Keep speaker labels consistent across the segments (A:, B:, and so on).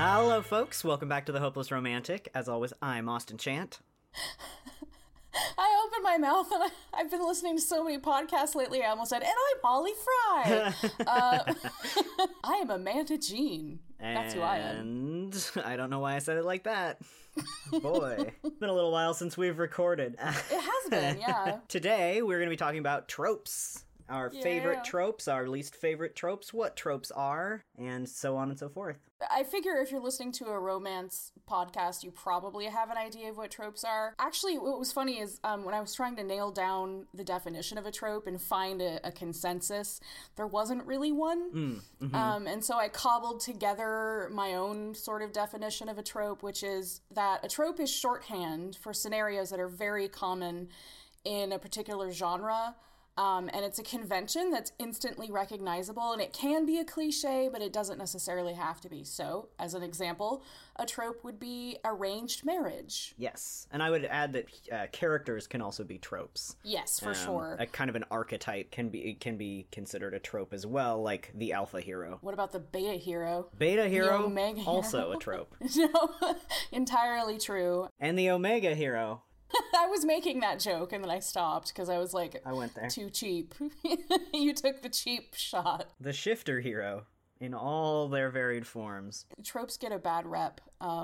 A: Hello, folks. Welcome back to The Hopeless Romantic. As always, I'm Austin Chant.
B: I opened my mouth and I've been listening to so many podcasts lately, I almost said, and I'm Holly Fry. I am Amanda Jean. That's who I am.
A: And I don't know why I said it like that. Boy, it's been a little while since we've recorded.
B: It has been, yeah.
A: Today, we're going to be talking about tropes. Our favorite tropes, our least favorite tropes, what tropes are, and so on and so forth.
B: I figure if you're listening to a romance podcast, you probably have an idea of what tropes are. Actually, what was funny is when I was trying to nail down the definition of a trope and find a consensus, there wasn't really one. And so I cobbled together my own sort of definition of a trope, which is that a trope is shorthand for scenarios that are very common in a particular genre. And it's a convention that's instantly recognizable, and it can be a cliche, but it doesn't necessarily have to be. So, as an example, a trope would be arranged marriage.
A: Yes, and I would add that characters can also be tropes.
B: Yes, for sure.
A: A kind of an archetype can be considered a trope as well, like the alpha hero.
B: What about the beta hero?
A: Beta hero,
B: the omega hero?
A: Also a trope.
B: No, entirely true.
A: And the omega hero.
B: I was making that joke and then I stopped because I was like,
A: I went there.
B: Too cheap. You took the cheap shot.
A: The shifter hero in all their varied forms.
B: Tropes get a bad rap.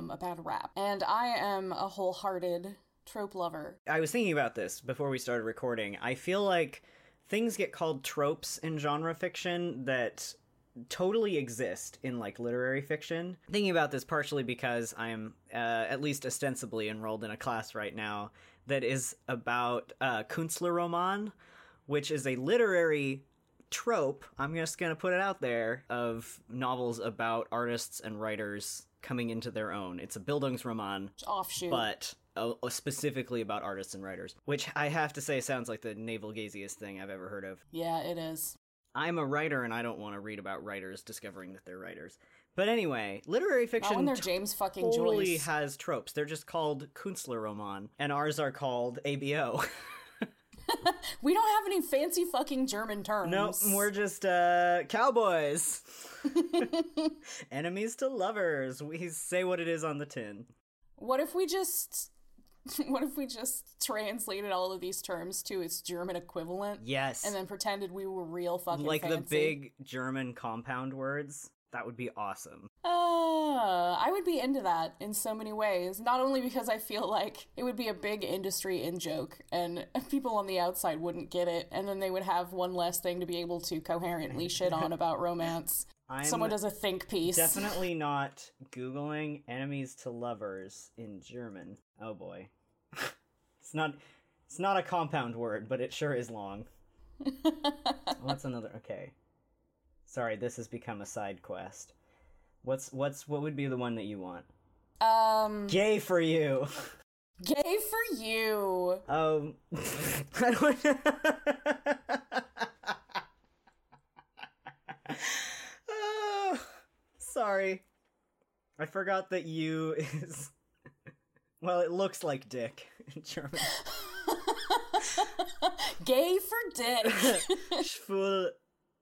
B: And I am a wholehearted trope lover.
A: I was thinking about this before we started recording. I feel like things get called tropes in genre fiction that totally exist in like literary fiction. Thinking about this partially because I'm at least ostensibly enrolled in a class right now that is about Künstlerroman, which is a literary trope, I'm just gonna put it out there, of novels about artists and writers coming into their own. It's a Bildungsroman,
B: offshoot,
A: but specifically about artists and writers, which I have to say sounds like the navel-gaziest thing I've ever heard of.
B: Yeah, it is.
A: I'm a writer, and I don't want to read about writers discovering that they're writers. But anyway, literary fiction
B: when they're James fucking
A: totally
B: Joyce.
A: Has tropes. They're just called Künstlerroman, and ours are called ABO.
B: We don't have any fancy fucking German terms.
A: No, we're just cowboys. Enemies to lovers. We say what it is on the tin.
B: What if we just translated all of these terms to its German equivalent?
A: Yes.
B: And then pretended we were real fucking
A: like
B: fancy?
A: The big German compound words? That would be awesome.
B: I would be into that in so many ways. Not only because I feel like it would be a big industry in-joke, and people on the outside wouldn't get it, and then they would have one less thing to be able to coherently shit on about romance. Someone does a think piece.
A: Definitely not Googling enemies to lovers in German. Oh boy. It's not a compound word, but it sure is long. What's another? Okay. Sorry, this has become a side quest. What would be the one that you want? Gay for you.
B: Gay for you.
A: Oh. Sorry. I forgot that you is... Well, it looks like dick in German.
B: Gay for dick.
A: Schwul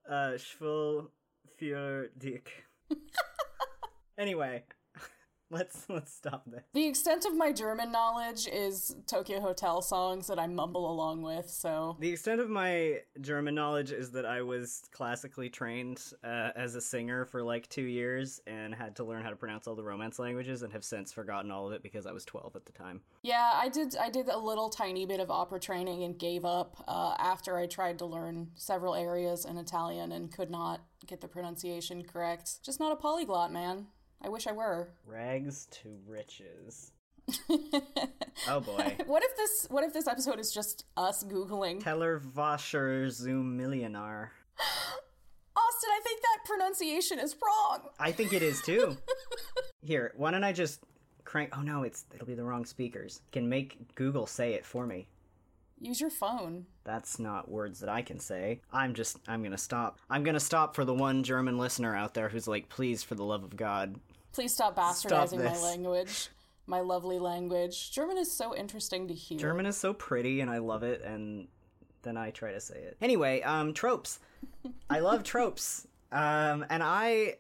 A: für dick. Anyway, let's stop this.
B: The extent of my German knowledge is Tokyo Hotel songs that I mumble along with, so...
A: The extent of my German knowledge is that I was classically trained as a singer for like 2 years and had to learn how to pronounce all the Romance languages and have since forgotten all of it because I was 12 at the time.
B: Yeah, I did a little tiny bit of opera training and gave up after I tried to learn several areas in Italian and could not get the pronunciation correct. Just not a polyglot, man. I wish I were.
A: Rags to riches. Oh boy.
B: What if this episode is just us Googling
A: Tellerwasser zum Millionär?
B: Austin, I think that pronunciation is wrong.
A: I think it is too. Here, why don't I just crank... Oh no, it'll be the wrong speakers. Can make Google say it for me.
B: Use your phone.
A: That's not words that I can say. I'm gonna stop. I'm gonna stop for the one German listener out there who's like, please, for the love of God.
B: Please stop bastardizing my language. My lovely language. German is so interesting to hear.
A: German is so pretty and I love it, and then I try to say it. Anyway, tropes. I love tropes. And I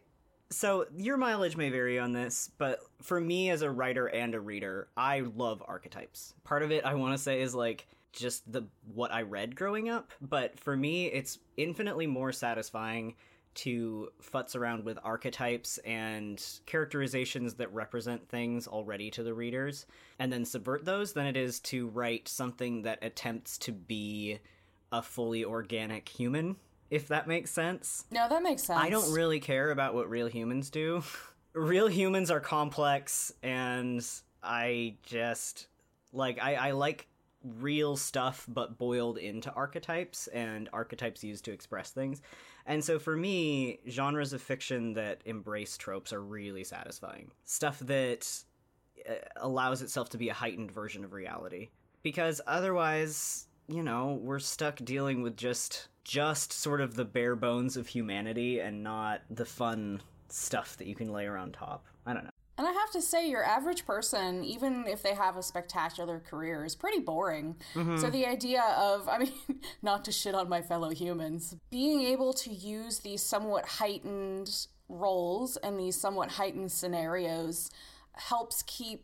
A: So your mileage may vary on this, but for me as a writer and a reader, I love archetypes. Part of it, I want to say, is like just what I read growing up, but for me, it's infinitely more satisfying to futz around with archetypes and characterizations that represent things already to the readers, and then subvert those, than it is to write something that attempts to be a fully organic human, if that makes sense.
B: No, that makes sense.
A: I don't really care about what real humans do. Real humans are complex, and I just, like, I like real stuff but boiled into archetypes, and archetypes used to express things. And so for me, genres of fiction that embrace tropes are really satisfying. Stuff that allows itself to be a heightened version of reality. Because otherwise, you know, we're stuck dealing with just sort of the bare bones of humanity and not the fun stuff that you can layer on top. I don't know.
B: And I have to say, your average person, even if they have a spectacular career, is pretty boring. Mm-hmm. So the idea of, I mean, not to shit on my fellow humans, being able to use these somewhat heightened roles and these somewhat heightened scenarios helps keep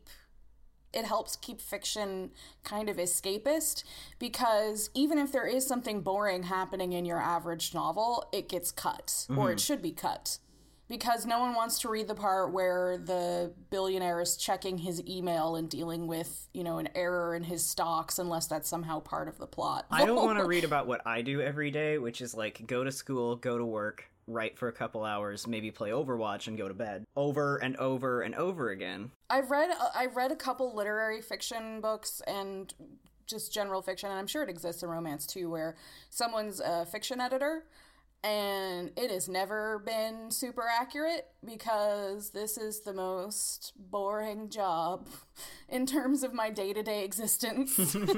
B: fiction kind of escapist, because even if there is something boring happening in your average novel, it gets cut, mm-hmm. or it should be cut. Because no one wants to read the part where the billionaire is checking his email and dealing with, you know, an error in his stocks, unless that's somehow part of the plot.
A: I don't want to read about what I do every day, which is like go to school, go to work, write for a couple hours, maybe play Overwatch and go to bed. Over and over and over again.
B: I've read a couple literary fiction books and just general fiction, and I'm sure it exists in romance too, where someone's a fiction editor, and it has never been super accurate, because this is the most boring job in terms of my day-to-day existence.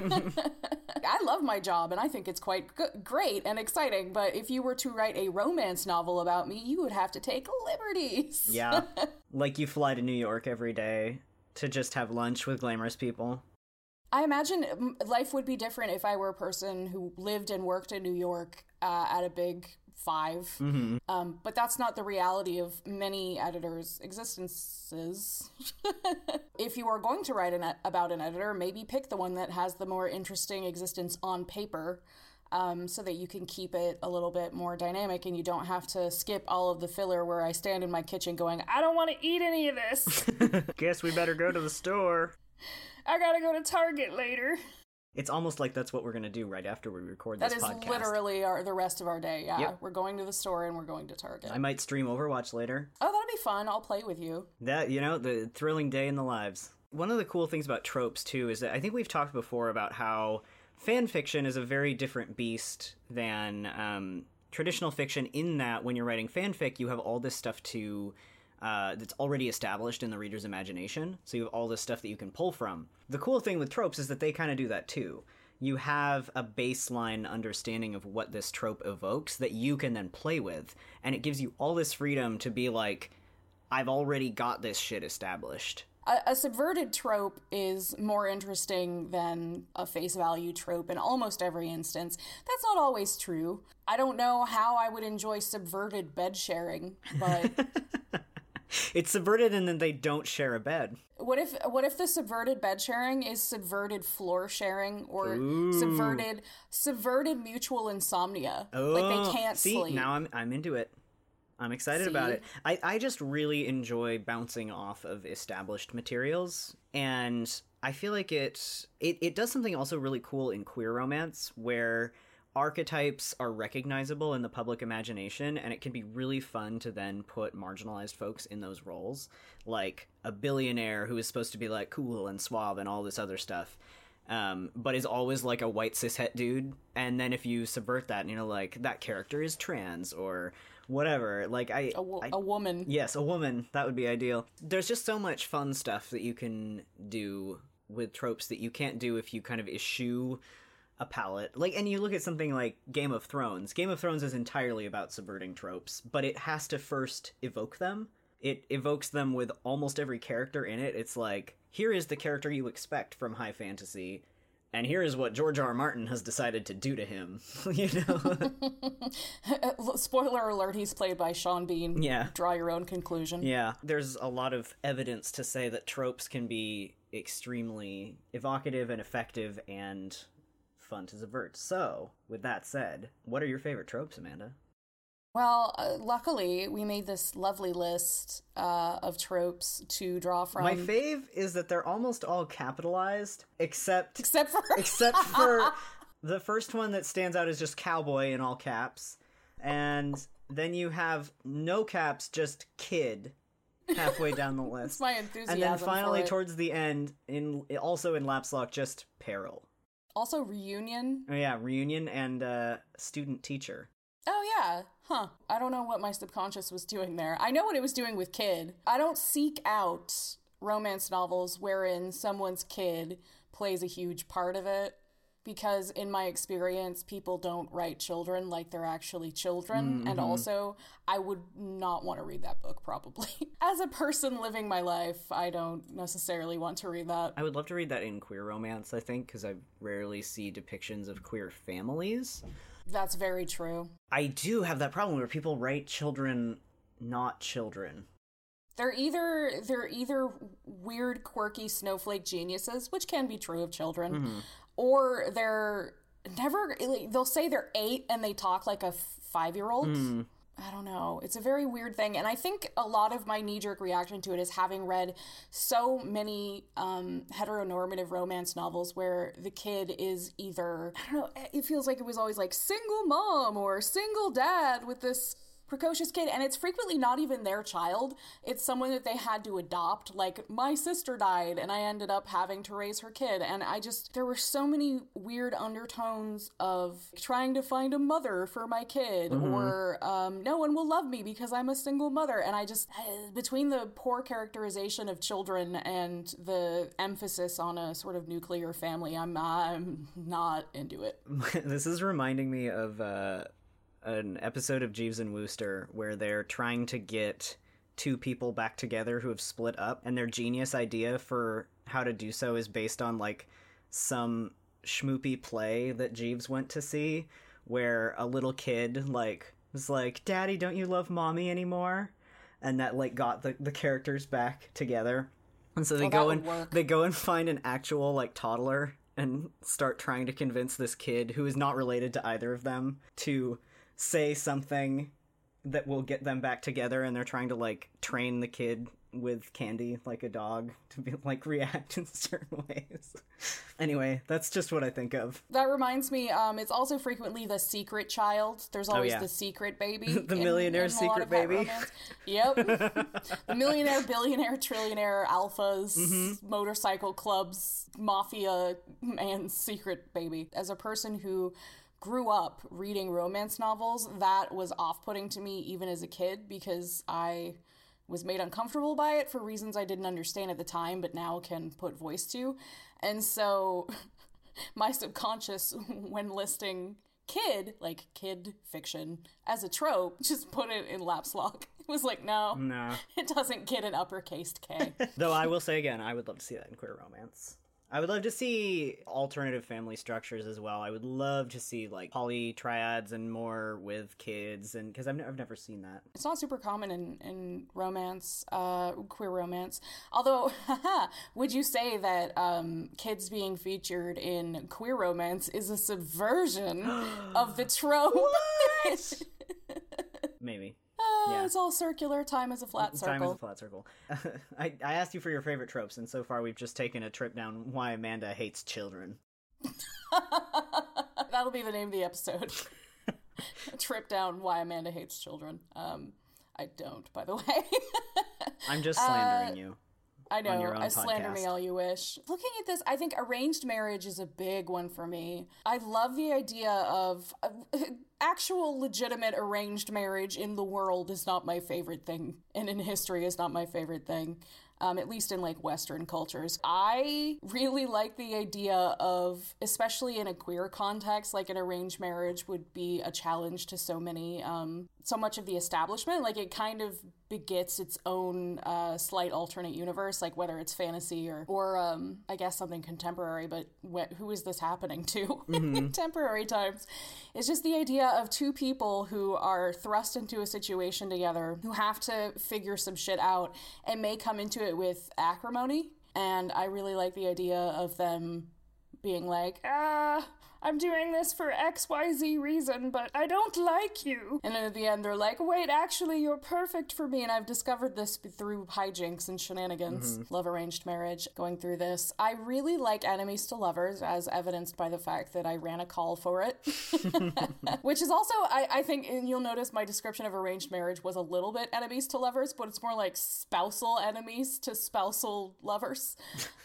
B: I love my job, and I think it's quite great and exciting, but if you were to write a romance novel about me, you would have to take liberties.
A: Yeah. Like you fly to New York every day to just have lunch with glamorous people.
B: I imagine life would be different if I were a person who lived and worked in New York at a big 5. Mm-hmm. But that's not the reality of many editors' existences. If you are going to write about an editor, maybe pick the one that has the more interesting existence on paper, so that you can keep it a little bit more dynamic and you don't have to skip all of the filler where I stand in my kitchen going, I don't want to eat any of this.
A: Guess we better go to the store.
B: I gotta go to Target later.
A: It's almost like that's what we're going to do right after we record this podcast.
B: That is literally the rest of our day, yeah. Yep. We're going to the store and we're going to Target.
A: I might stream Overwatch later.
B: Oh, that'll be fun. I'll play with you.
A: That, you know, the thrilling day in the lives. One of the cool things about tropes, too, is that I think we've talked before about how fan fiction is a very different beast than traditional fiction, in that when you're writing fanfic, you have all this stuff that's already established in the reader's imagination, so you have all this stuff that you can pull from. The cool thing with tropes is that they kind of do that too. You have a baseline understanding of what this trope evokes that you can then play with, and it gives you all this freedom to be like, I've already got this shit established.
B: A subverted trope is more interesting than a face value trope in almost every instance. That's not always true. I don't know how I would enjoy subverted bed sharing, but...
A: It's subverted and then they don't share a bed.
B: What if the subverted bed sharing is subverted floor sharing, or subverted mutual insomnia?
A: Oh,
B: like they can't sleep.
A: Now I'm into it. I'm excited about it. I just really enjoy bouncing off of established materials, and I feel like it does something also really cool in queer romance where archetypes are recognizable in the public imagination, and it can be really fun to then put marginalized folks in those roles, like a billionaire who is supposed to be like cool and suave and all this other stuff, but is always like a white cishet dude. And then if you subvert that and, you know, like that character is trans or whatever, like a
B: woman.
A: Yes, a woman. That would be ideal. There's just so much fun stuff that you can do with tropes that you can't do if you kind of eschew a palette. Like, and you look at something like Game of Thrones. Game of Thrones is entirely about subverting tropes, but it has to first evoke them. It evokes them with almost every character in it. It's like, here is the character you expect from high fantasy, and here is what George R. R. Martin has decided to do to him. You know?
B: Spoiler alert, he's played by Sean Bean.
A: Yeah.
B: Draw your own conclusion.
A: Yeah. There's a lot of evidence to say that tropes can be extremely evocative and effective and fun to subvert. So, with that said, what are your favorite tropes, Amanda?
B: Well, luckily, we made this lovely list of tropes to draw from.
A: My fave is that they're almost all capitalized, except
B: for
A: the first one that stands out is just cowboy in all caps. And then you have no caps, just kid halfway down the list.
B: It's my enthusiasm.
A: And then finally, towards the end, also in Laps Lock, just peril.
B: Also reunion.
A: Oh, yeah, reunion and student teacher.
B: Oh, yeah. Huh. I don't know what my subconscious was doing there. I know what it was doing with kid. I don't seek out romance novels wherein someone's kid plays a huge part of it, because in my experience, people don't write children like they're actually children. Mm-hmm. And also, I would not want to read that book, probably. As a person living my life, I don't necessarily want to read that.
A: I would love to read that in queer romance, I think, because I rarely see depictions of queer families.
B: That's very true.
A: I do have that problem where people write children not children.
B: They're either weird, quirky snowflake geniuses, which can be true of children, mm-hmm. or they'll say they're 8 and they talk like a 5-year-old. Mm. I don't know. It's a very weird thing. And I think a lot of my knee-jerk reaction to it is having read so many heteronormative romance novels where the kid is either, I don't know, it feels like it was always like single mom or single dad with this precocious kid, and it's frequently not even their child. It's someone that they had to adopt. Like, my sister died and I ended up having to raise her kid, and there were so many weird undertones of trying to find a mother for my kid, mm-hmm. or no one will love me because I'm a single mother. And between the poor characterization of children and the emphasis on a sort of nuclear family, I'm not into it.
A: This is reminding me of an episode of Jeeves and Wooster where they're trying to get 2 people back together who have split up, and their genius idea for how to do so is based on like some schmoopy play that Jeeves went to see, where a little kid was like, "Daddy, don't you love mommy anymore?" And that got the characters back together. And so they go and find an actual toddler and start trying to convince this kid who is not related to either of them to say something that will get them back together, and they're trying to train the kid with candy like a dog to be react in certain ways. Anyway, that's just what I think of.
B: That reminds me, it's also frequently the secret child. There's always the secret baby.
A: The millionaire secret baby.
B: Yep. The millionaire, billionaire, trillionaire, alphas, mm-hmm. motorcycle clubs, mafia man's secret baby. As a person who grew up reading romance novels, that was off-putting to me even as a kid, because I was made uncomfortable by it for reasons I didn't understand at the time, but now can put voice to. And so my subconscious, when listing kid fiction as a trope, just put it in Laps Lock. It was like, no, it doesn't get an uppercased K.
A: Though I will say again, I would love to see that in queer romance. I would love to see alternative family structures as well. I would love to see poly triads and more with kids, and because I've never seen that.
B: It's not super common in romance, queer romance. Although, would you say that kids being featured in queer romance is a subversion of the trope?
A: What? Maybe.
B: Yeah. It's all circular. Time is a flat circle.
A: Time is a flat circle. I asked you for your favorite tropes, and so far we've just taken a trip down why Amanda hates children.
B: That'll be the name of the episode. A trip down why Amanda hates children. I don't, by the way.
A: I'm just slandering you.
B: I know, slander me all you wish. Looking at this, I think arranged marriage is a big one for me. I love the idea of actual legitimate arranged marriage in the world is not my favorite thing, and in history is not my favorite thing. At least in Western cultures. I really like the idea of, especially in a queer context, an arranged marriage would be a challenge to so much of the establishment. It kind of begets its own slight alternate universe, like whether it's fantasy or I guess something contemporary, but who is this happening to in contemporary times? It's just the idea of two people who are thrust into a situation together, who have to figure some shit out and may come into it with acrimony. And I really like the idea of them being like, I'm doing this for XYZ reason, but I don't like you. And then at the end, they're like, wait, actually, you're perfect for me. And I've discovered this through hijinks and shenanigans. Love arranged marriage, going through this. I really like enemies to lovers, as evidenced by the fact that I ran a call for it. Which is also, I think, and you'll notice my description of arranged marriage was a little bit enemies to lovers, but it's more like spousal enemies to spousal lovers.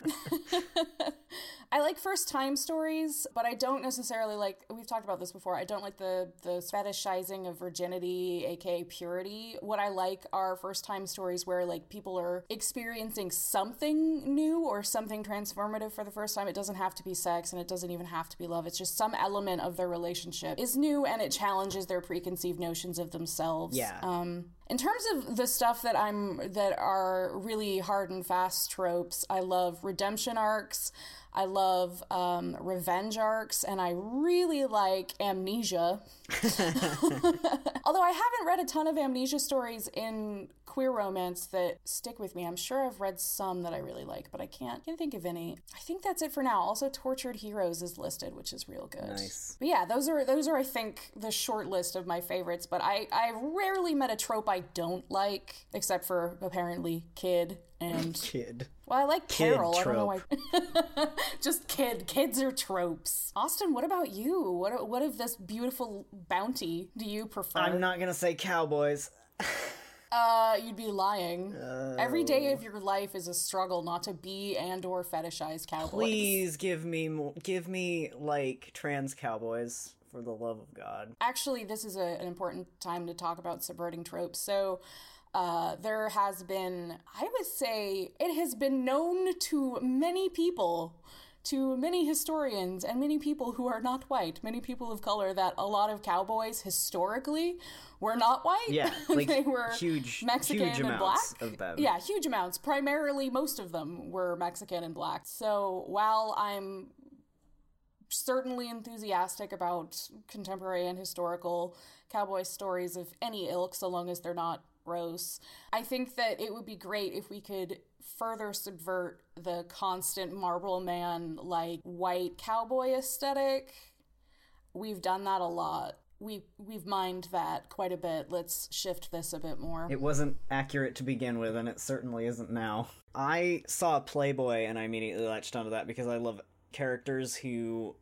B: I like first-time stories, but I don't necessarily like, we've talked about this before, I don't like the fetishizing of virginity, aka purity. What I like are first-time stories where, like, people are experiencing something new or something transformative for the first time. It doesn't have to be sex, and it doesn't even have to be love. It's just some element of their relationship is new, and it challenges their preconceived notions of themselves.
A: Yeah.
B: In terms of the stuff that are really hard and fast tropes, I love redemption arcs. I love revenge arcs, and I really like amnesia. Although I haven't read a ton of amnesia stories in queer romance that stick with me. I'm sure I've read some that I really like, but I can't think of any. I think that's it for now. Also, Tortured Heroes is listed, which is real good.
A: Nice.
B: But yeah, those are I think the short list of my favorites, but I've rarely met a trope I don't like, except for apparently Kid and
A: Kid.
B: Well, I like
A: Kid
B: Carol.
A: trope.
B: I don't know why. Just kids are tropes. Austin, what about you? What of this beautiful bounty do you prefer?
A: I'm not gonna say cowboys.
B: You'd be lying. Every day of your life is a struggle not to be and or fetishize cowboys.
A: Please give me more. Give me, like, trans cowboys, for the love of God.
B: Actually, this is an important time to talk about subverting tropes. So, there has been, I would say, it has been known to many people, to many historians, and many people who are not white, many people of color, that a lot of cowboys historically were not white.
A: Yeah, like
B: they were
A: huge
B: Mexican
A: huge
B: and
A: amounts
B: black.
A: of them.
B: Yeah, huge amounts. Primarily, most of them were Mexican and black. So while I'm certainly enthusiastic about contemporary and historical cowboy stories of any ilk, so long as they're not gross, I think that it would be great if we could further subvert the constant Marlboro Man, like, white cowboy aesthetic. We've done that a lot. We've mined that quite a bit. Let's shift this a bit more.
A: It wasn't accurate to begin with, and it certainly isn't now. I saw Playboy, and I immediately latched onto that because I love characters who,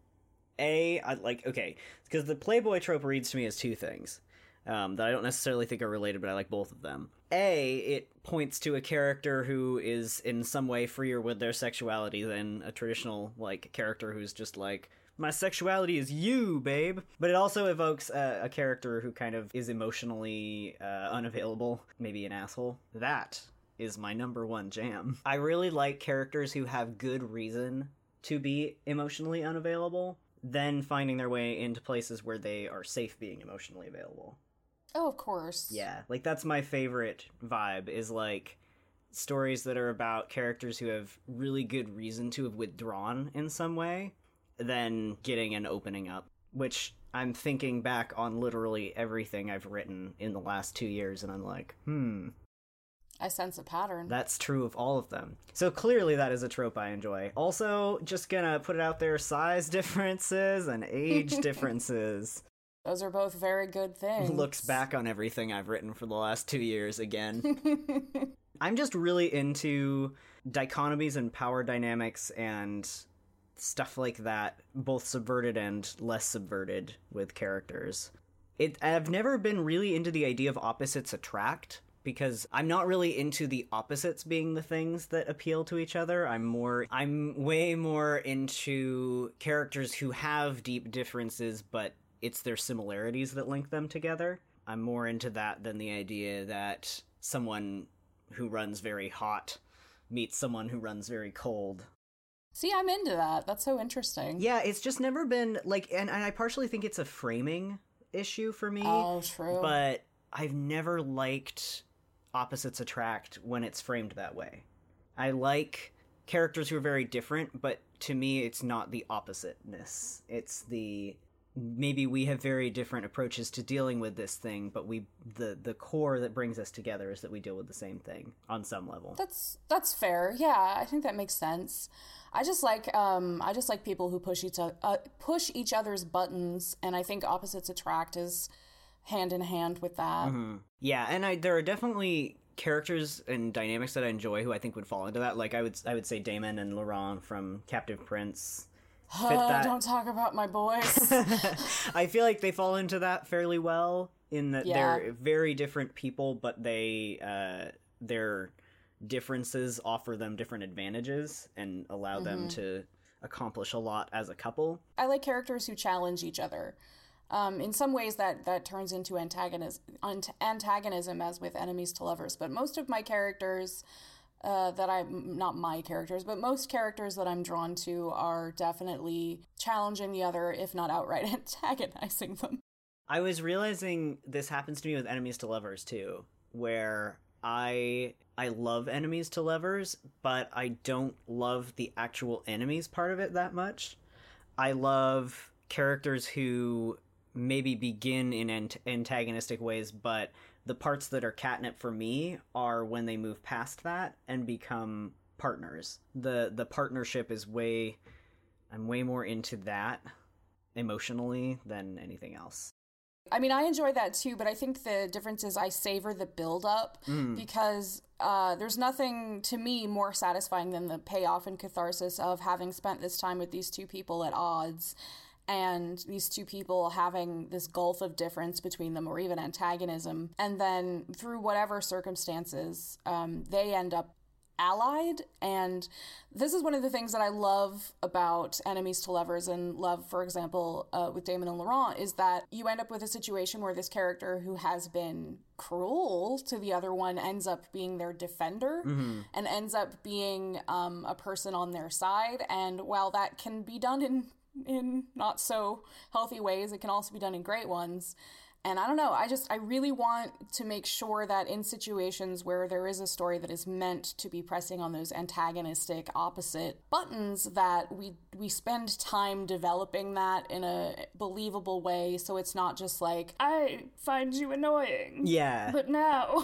A: because the Playboy trope reads to me as two things that I don't necessarily think are related, but I like both of them. It points to a character who is in some way freer with their sexuality than a traditional, like, character who's just like, my sexuality is you, babe. But it also evokes a character who kind of is emotionally unavailable, maybe an asshole. That is my number one jam. I really like characters who have good reason to be emotionally unavailable, then finding their way into places where they are safe being emotionally available.
B: Oh, of course.
A: Yeah, like, that's my favorite vibe, is, like, stories that are about characters who have really good reason to have withdrawn in some way, then getting an opening up, which I'm thinking back on literally everything I've written in the last 2 years, and I'm like,
B: I sense a pattern.
A: that's true of all of them. So clearly that is a trope I enjoy. Also, just gonna put it out there, size differences and age differences.
B: Those are both very good things.
A: Looks back on everything I've written for the last 2 years again. I'm just really into dichotomies and power dynamics and stuff like that, both subverted and less subverted with characters. I've never been really into the idea of opposites attract, because I'm not really into the opposites being the things that appeal to each other. I'm way more into characters who have deep differences, but it's their similarities that link them together. I'm more into that than the idea that someone who runs very hot meets someone who runs very cold.
B: See, I'm into that. That's so interesting.
A: Yeah, it's just never been, like, and I partially think it's a framing issue for me.
B: Oh, true.
A: But I've never liked opposites attract when it's framed that way. I like characters who are very different, but to me it's not the oppositeness. It's the maybe we have very different approaches to dealing with this thing, but the core that brings us together is that we deal with the same thing on some level.
B: That's fair. Yeah, I think that makes sense. I just like people who push each other's buttons, and I think opposites attract is hand in hand with that.
A: Mm-hmm. Yeah, and there are definitely characters and dynamics that I enjoy who I think would fall into that. Like I would say Damon and Laurent from Captive Prince fit that.
B: Don't talk about my boys.
A: I feel like they fall into that fairly well in that they're very different people, but their differences offer them different advantages and allow them to accomplish a lot as a couple.
B: I like characters who challenge each other. In some ways that turns into antagonism as with enemies to lovers, but most of my characters most characters that I'm drawn to are definitely challenging the other, if not outright antagonizing them.
A: I was realizing this happens to me with enemies to lovers too, where I love enemies to lovers, but I don't love the actual enemies part of it that much. I love characters who maybe begin in antagonistic ways, but the parts that are catnip for me are when they move past that and become partners. The partnership is I'm way more into that emotionally than anything else.
B: I mean, I enjoy that too, but I think the difference is I savor the build-up because there's nothing, to me, more satisfying than the payoff and catharsis of having spent this time with these two people at odds, and these two people having this gulf of difference between them, or even antagonism, and then through whatever circumstances, they end up allied. And this is one of the things that I love about enemies to lovers and love, for example, with Damon and Laurent, is that you end up with a situation where this character who has been cruel to the other one ends up being their defender and ends up being a person on their side. And while that can be done in not so healthy ways, it can also be done in great ones. And I don't know, I really want to make sure that in situations where there is a story that is meant to be pressing on those antagonistic opposite buttons, that we spend time developing that in a believable way, so it's not just like, I find you annoying.
A: Yeah.
B: But now.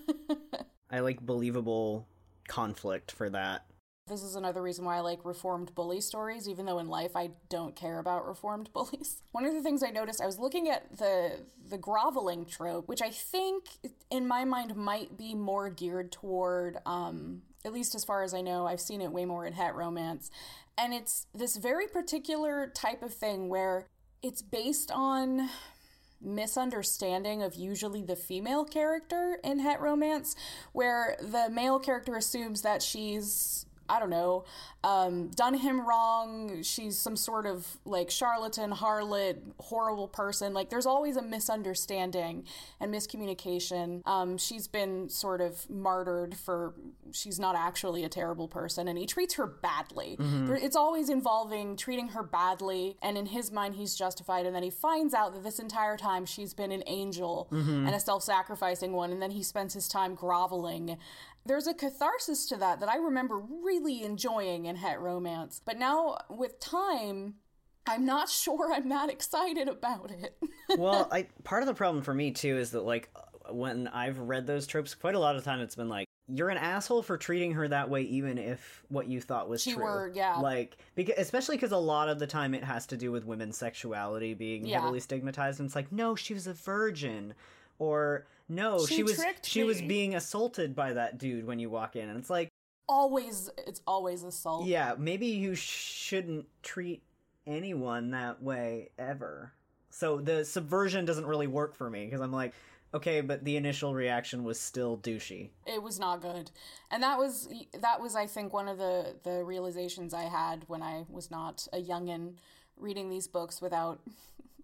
A: I like believable conflict for that.
B: This is another reason why I like reformed bully stories, even though in life I don't care about reformed bullies. One of the things I noticed, I was looking at the groveling trope, which I think, in my mind, might be more geared toward, at least as far as I know, I've seen it way more in het romance. And it's this very particular type of thing where it's based on misunderstanding of usually the female character in het romance, where the male character assumes that she's, I don't know, done him wrong. She's some sort of like charlatan, harlot, horrible person. Like there's always a misunderstanding and miscommunication. She's been sort of martyred for, she's not actually a terrible person, and he treats her badly. It's always involving treating her badly, and in his mind he's justified, and then he finds out that this entire time she's been an angel and a self-sacrificing one, and then he spends his time groveling. There's a catharsis to that I remember really enjoying in het romance. But now, with time, I'm not sure I'm that excited about it.
A: Well, part of the problem for me, too, is that, like, when I've read those tropes, quite a lot of time it's been like, you're an asshole for treating her that way, even if what you thought was true. Like, especially because a lot of the time it has to do with women's sexuality being heavily stigmatized, and it's like, no, she was a virgin. Or, no, she was being assaulted by that dude when you walk in. And it's like,
B: it's always assault.
A: Yeah, maybe you shouldn't treat anyone that way ever. So the subversion doesn't really work for me, because I'm like, okay, but the initial reaction was still douchey.
B: It was not good. And that was I think, one of the realizations I had when I was not a youngin' reading these books without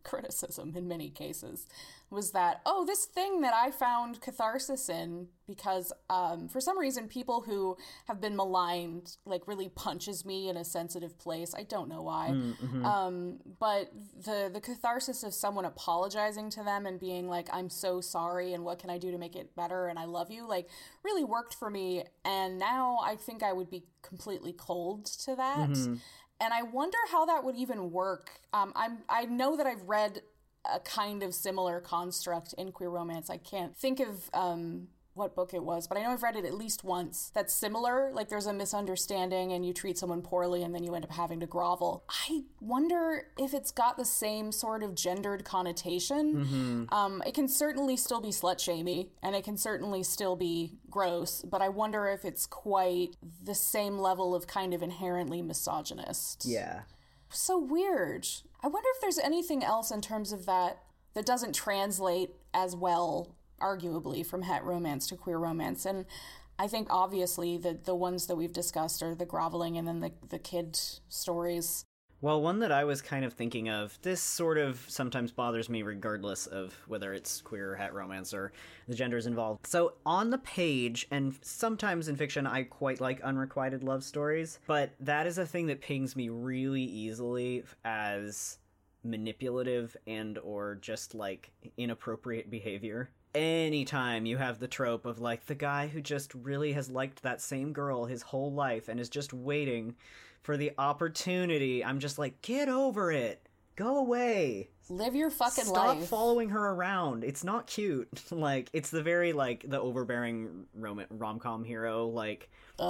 B: criticism in many cases, was that, oh, this thing that I found catharsis in because for some reason people who have been maligned like really punches me in a sensitive place. I don't know why. But the catharsis of someone apologizing to them and being like, I'm so sorry and what can I do to make it better and I love you, like really worked for me. And now I think I would be completely cold to that. And I wonder how that would even work. I know that I've read a kind of similar construct in queer romance. I can't think of what book it was, but I know I've read it at least once that's similar. Like there's a misunderstanding and you treat someone poorly and then you end up having to grovel. I wonder if it's got the same sort of gendered connotation. It can certainly still be slut-shamey and it can certainly still be gross, but I wonder if it's quite the same level of kind of inherently misogynist.
A: Yeah.
B: So weird. I wonder if there's anything else in terms of that doesn't translate as well, arguably, from het romance to queer romance. And I think obviously the ones that we've discussed are the groveling and then the kid stories.
A: Well, one that I was kind of thinking of, this sort of sometimes bothers me regardless of whether it's queer or het romance or the genders involved. So on the page, and sometimes in fiction, I quite like unrequited love stories, but that is a thing that pings me really easily as manipulative and or just like inappropriate behavior. Anytime you have the trope of like the guy who just really has liked that same girl his whole life and is just waiting for the opportunity, I'm just like, get over it. Go away.
B: Live your fucking
A: Stop
B: life.
A: following her around. It's not cute. Like, it's the very, like, the overbearing rom-com hero. Like,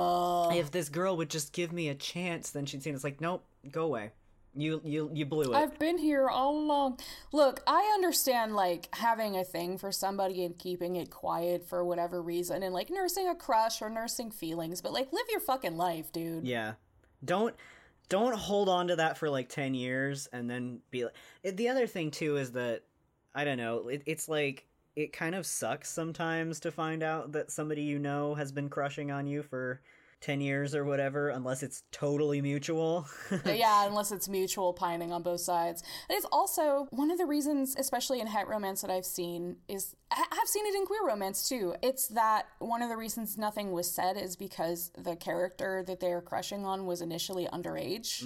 A: if this girl would just give me a chance, then she'd see it. It's like, nope, go away. You blew it.
B: I've been here all along. Look, I understand, like, having a thing for somebody and keeping it quiet for whatever reason and, like, nursing a crush or nursing feelings, but, like, live your fucking life, dude.
A: Yeah. Don't hold on to that for like 10 years and then be like... The other thing too is that, I don't know, it's like, it kind of sucks sometimes to find out that somebody you know has been crushing on you for 10 years or whatever, unless it's totally mutual.
B: Yeah, unless it's mutual pining on both sides. And it's also one of the reasons, especially in het romance that I've seen, is I've seen it in queer romance too. It's that one of the reasons nothing was said is because the character that they are crushing on was initially underage.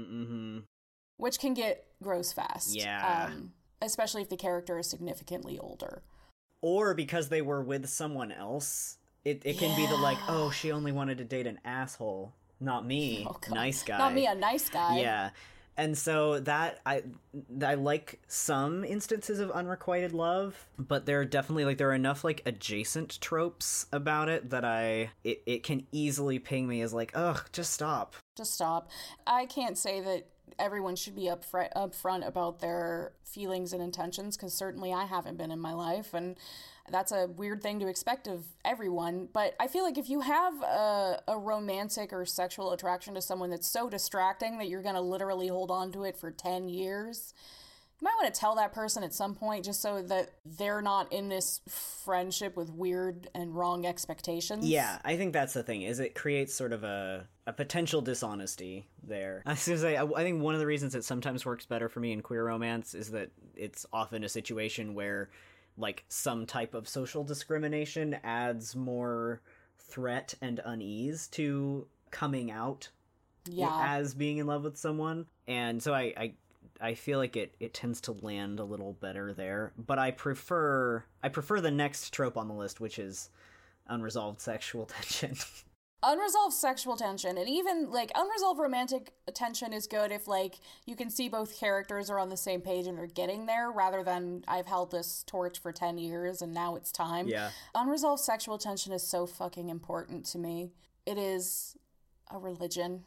B: Which can get gross fast.
A: Yeah.
B: Especially if the character is significantly older.
A: Or because they were with someone else. It can be the like, oh, she only wanted to date an asshole, not me, nice guy.
B: Not me, a nice guy.
A: Yeah. And so that, I like some instances of unrequited love, but there are definitely, like, there are enough, like, adjacent tropes about it that it can easily ping me as like, ugh, just stop.
B: Just stop. I can't say that everyone should be upfront about their feelings and intentions, because certainly I haven't been in my life, and that's a weird thing to expect of everyone. But I feel like if you have a romantic or sexual attraction to someone that's so distracting that you're going to literally hold on to it for 10 years, you might want to tell that person at some point just so that they're not in this friendship with weird and wrong expectations.
A: Yeah, I think that's the thing, is it creates sort of a potential dishonesty there. I was going to say, I think one of the reasons it sometimes works better for me in queer romance is that it's often a situation where like some type of social discrimination adds more threat and unease to coming out as being in love with someone. And so I feel like it tends to land a little better there. But I prefer the next trope on the list, which is unresolved sexual tension.
B: Unresolved sexual tension, and even, like, unresolved romantic tension is good if, like, you can see both characters are on the same page and they're getting there, rather than I've held this torch for 10 years and now it's time.
A: Yeah.
B: Unresolved sexual tension is so fucking important to me. It is a religion.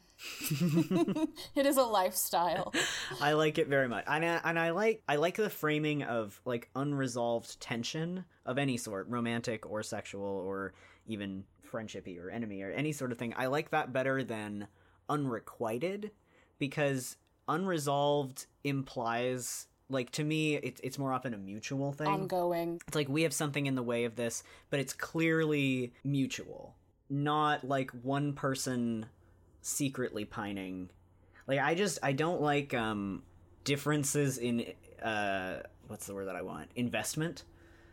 B: It is a lifestyle.
A: I like it very much. And I like the framing of, like, unresolved tension of any sort, romantic or sexual or even friendshipy or enemy or any sort of thing. I like that better than unrequited, because unresolved implies, like, to me, it's more often a mutual thing.
B: Ongoing.
A: It's like, we have something in the way of this, but it's clearly mutual. Not, like, one person secretly pining. Like, I don't like, differences in what's the word that I want? Investment.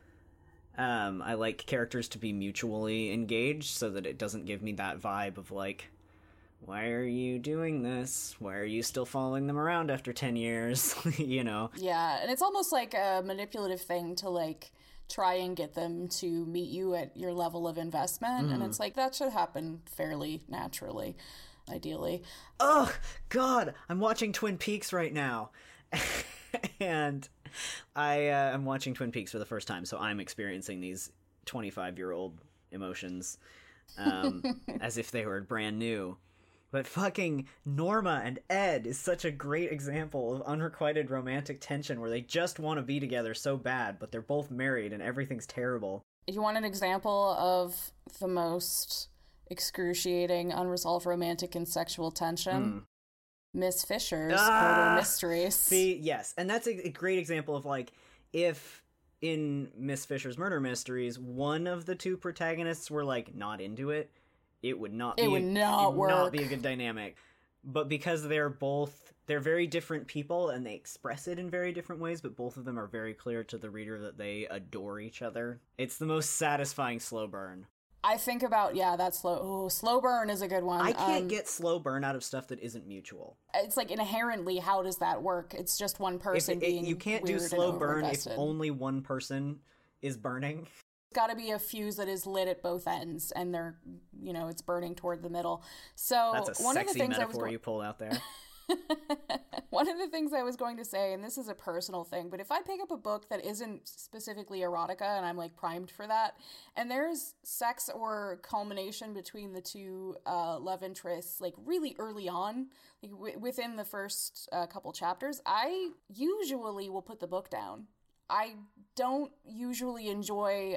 A: I like characters to be mutually engaged so that it doesn't give me that vibe of like, why are you doing this? Why are you still following them around after 10 years? You know?
B: Yeah, and it's almost like a manipulative thing to like try and get them to meet you at your level of investment. And it's like, that should happen fairly naturally, ideally.
A: Oh, God, I'm watching Twin Peaks right now. And I'm watching Twin Peaks for the first time, so I'm experiencing these 25-year-old emotions as if they were brand new. But fucking Norma and Ed is such a great example of unrequited romantic tension where they just want to be together so bad, but they're both married and everything's terrible.
B: You want an example of the most excruciating unresolved romantic and sexual tension? Miss Fisher's Murder Mysteries.
A: See, yes. And that's a great example of, like, if in Miss Fisher's Murder Mysteries, one of the two protagonists were, like, not into it, it would not be a good dynamic. But because they're very different people and they express it in very different ways, but both of them are very clear to the reader that they adore each other. It's the most satisfying slow burn.
B: I think about, that slow burn is a good one.
A: I can't get slow burn out of stuff that isn't mutual.
B: It's like inherently, how does that work? It's just one person being
A: you can't do slow burn if only one person is burning.
B: It's got to be a fuse that is lit at both ends, and they're, it's burning toward the middle. So
A: that's a sexy metaphor you pulled out there.
B: One of the things I was going to say, and this is a personal thing, but if I pick up a book that isn't specifically erotica and I'm like primed for that, and there's sex or culmination between the two love interests like really early on, like within the first couple chapters, I usually will put the book down. I don't usually enjoy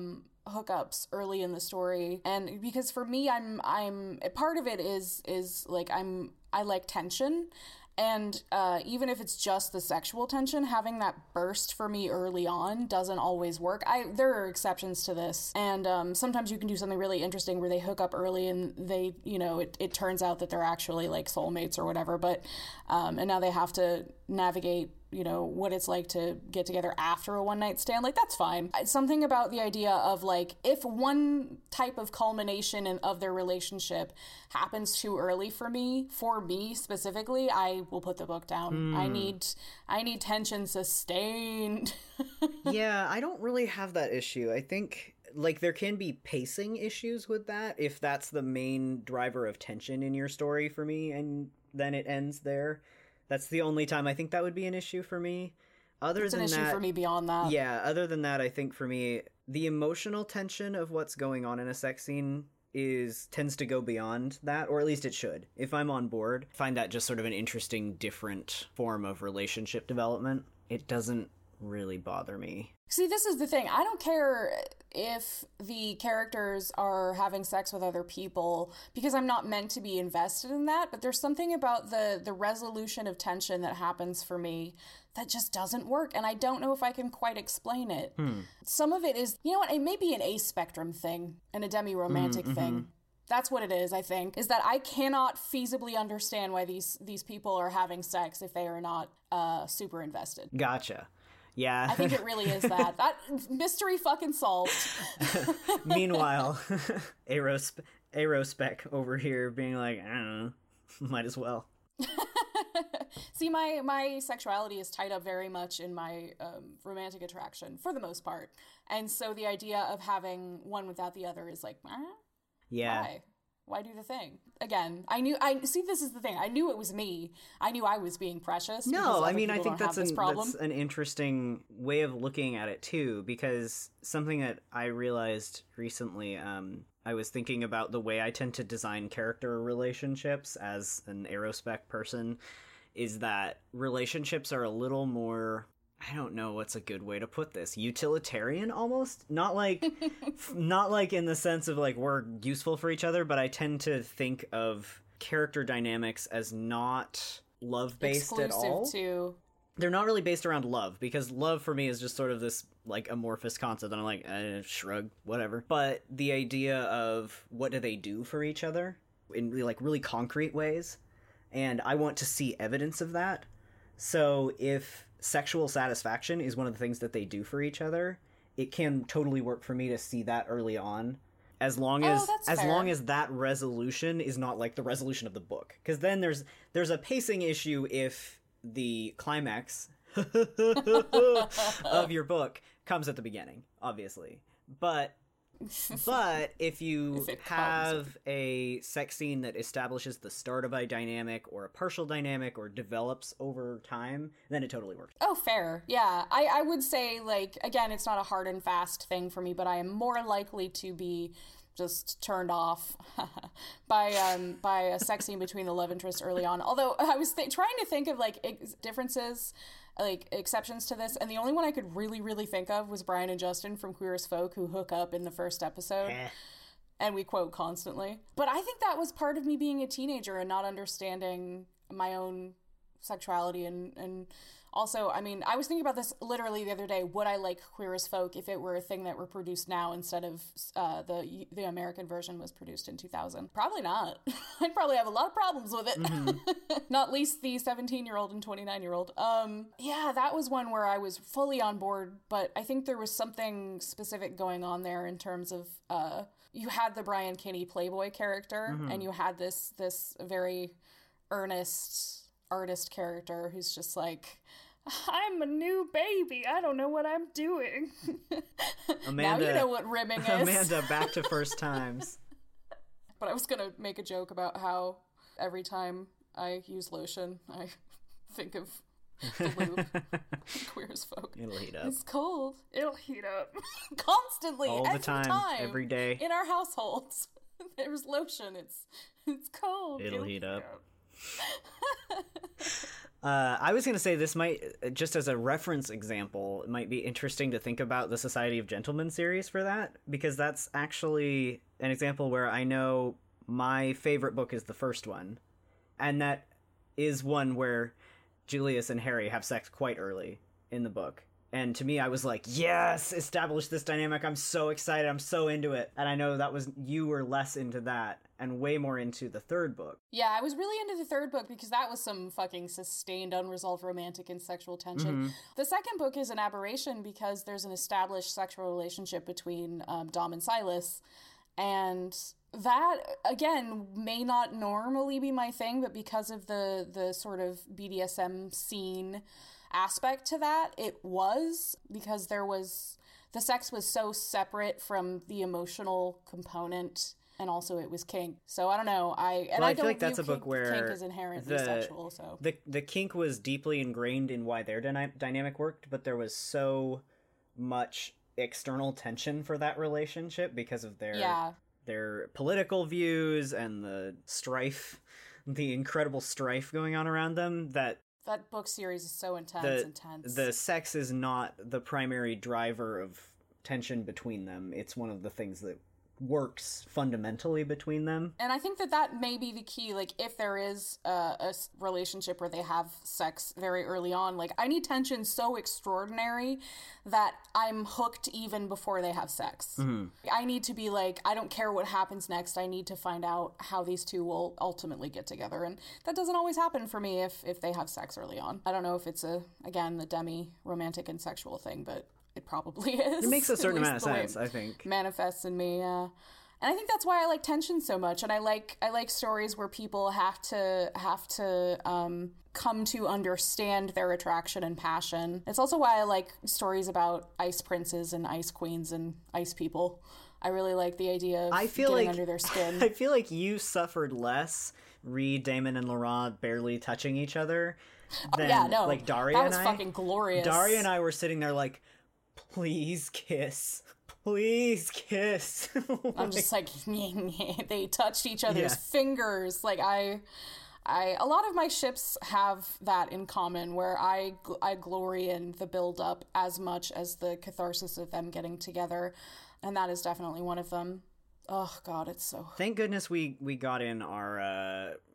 B: hookups early in the story, and because for me, I'm part of it is like I like tension, and even if it's just the sexual tension, having that burst for me early on doesn't always work. There are exceptions to this, and sometimes you can do something really interesting where they hook up early and they, it turns out that they're actually like soulmates or whatever, but and now they have to navigate what it's like to get together after a one-night stand. Like, that's fine. Something about the idea of, like, if one type of culmination of their relationship happens too early for me specifically, I will put the book down. I need tension sustained.
A: Yeah, I don't really have that issue. I think, like, there can be pacing issues with that if that's the main driver of tension in your story for me, and then it ends there. That's the only time I think that would be an issue for me.
B: It's an issue for me beyond that.
A: Yeah, other than that, I think for me, the emotional tension of what's going on in a sex scene tends to go beyond that, or at least it should. If I'm on board, find that just sort of an interesting, different form of relationship development. It doesn't really bother me.
B: See, this is the thing. I don't care if the characters are having sex with other people because I'm not meant to be invested in that, but there's something about the resolution of tension that happens for me that just doesn't work, and I don't know if I can quite explain it. Some of it is, it may be an A-spectrum thing and a demi-romantic thing. That's what it is, I think, is that I cannot feasibly understand why these people are having sex if they are not super invested.
A: Gotcha. Yeah.
B: I think it really is that. That mystery fucking solved.
A: Meanwhile, Aerospec over here being like, I don't know, might as well.
B: See, my sexuality is tied up very much in my romantic attraction, for the most part. And so the idea of having one without the other is like,
A: yeah.
B: Why do the thing? Again, see, this is the thing. I knew it was me. I knew I was being precious.
A: No, I mean, I think that's an interesting way of looking at it, too, because something that I realized recently, I was thinking about the way I tend to design character relationships as an Aerospec person, is that relationships are a little more... I don't know what's a good way to put this. Utilitarian, almost? Not like in the sense of, like, we're useful for each other, but I tend to think of character dynamics as not love-based at all. They're not really based around love, because love for me is just sort of this, like, amorphous concept, and I'm like, shrug, whatever. But the idea of what do they do for each other in, like, really concrete ways, and I want to see evidence of that. So if sexual satisfaction is one of the things that they do for each other, it can totally work for me to see that early on. As long as that resolution is not like the resolution of the book. Because then there's a pacing issue if the climax of your book comes at the beginning, obviously. But if you have a sex scene that establishes the start of a dynamic or a partial dynamic or develops over time, then it totally works.
B: Oh, fair. Yeah. I would say, like, again, it's not a hard and fast thing for me, but I am more likely to be just turned off by a sex scene between the love interests early on. Although I was trying to think of, like, differences, like, exceptions to this, and the only one I could really, really think of was Brian and Justin from Queer as Folk, who hook up in the first episode. And we quote constantly. But I think that was part of me being a teenager and not understanding my own sexuality. And also, I mean, I was thinking about this literally the other day. Would I like Queer as Folk if it were a thing that were produced now instead of the American version was produced in 2000? Probably not. I'd probably have a lot of problems with it. Mm-hmm. Not least the 17-year-old and 29-year-old. Yeah, that was one where I was fully on board, but I think there was something specific going on there in terms of you had the Brian Kinney Playboy character, mm-hmm. and you had this very earnest artist character who's just like, I'm a new baby. I don't know what I'm doing.
A: Amanda,
B: now you know what rimming is.
A: Amanda, back to first times.
B: But I was going to make a joke about how every time I use lotion, I think of the lube. Queer as Folk.
A: It'll heat up.
B: It's cold. It'll heat up. Constantly.
A: All the time. Every day.
B: In our households. There's lotion. It's cold.
A: It'll heat up. I was going to say this might, just as a reference example, it might be interesting to think about the Society of Gentlemen series for that, because that's actually an example where I know my favorite book is the first one, and that is one where Julius and Harry have sex quite early in the book. And to me, I was like, yes, establish this dynamic. I'm so excited. I'm so into it. And I know you were less into that and way more into the third book.
B: Yeah, I was really into the third book because that was some fucking sustained, unresolved romantic and sexual tension. Mm-hmm. The second book is an aberration because there's an established sexual relationship between Dom and Silas. And that, again, may not normally be my thing, but because of the sort of BDSM scene aspect to that, it was, because the sex was so separate from the emotional component, and also it was kink. So I don't know. I
A: feel like that's a book where
B: kink is inherently sexual. So
A: the kink was deeply ingrained in why their dynamic worked, but there was so much external tension for that relationship because of their political views and the incredible strife going on around them, that
B: book series is so intense.
A: The sex is not the primary driver of tension between them. It's one of the things that works fundamentally between them.
B: And I think that may be the key. Like, if there is a relationship where they have sex very early on, like, I need tension so extraordinary that I'm hooked even before they have sex. Mm-hmm. I need to be like, I don't care what happens next. I need to find out how these two will ultimately get together. And that doesn't always happen for me if they have sex early on. I don't know if it's the demi-romantic and sexual thing, but it probably is.
A: It makes a certain amount of sense, I think.
B: Manifests in me, yeah. And I think that's why I like tension so much. And I like stories where people have to come to understand their attraction and passion. It's also why I like stories about ice princes and ice queens and ice people. I really like the idea of getting under their skin.
A: I feel like you suffered less Reed, Damon, and Laurent barely touching each other than like Daria and I.
B: That was fucking glorious.
A: Daria and I were sitting there like, please kiss. Please kiss.
B: I'm just like, they touched each other's fingers. Like, a lot of my ships have that in common, where I glory in the build up as much as the catharsis of them getting together. And that is definitely one of them. Oh God, it's so...
A: Thank goodness we got in our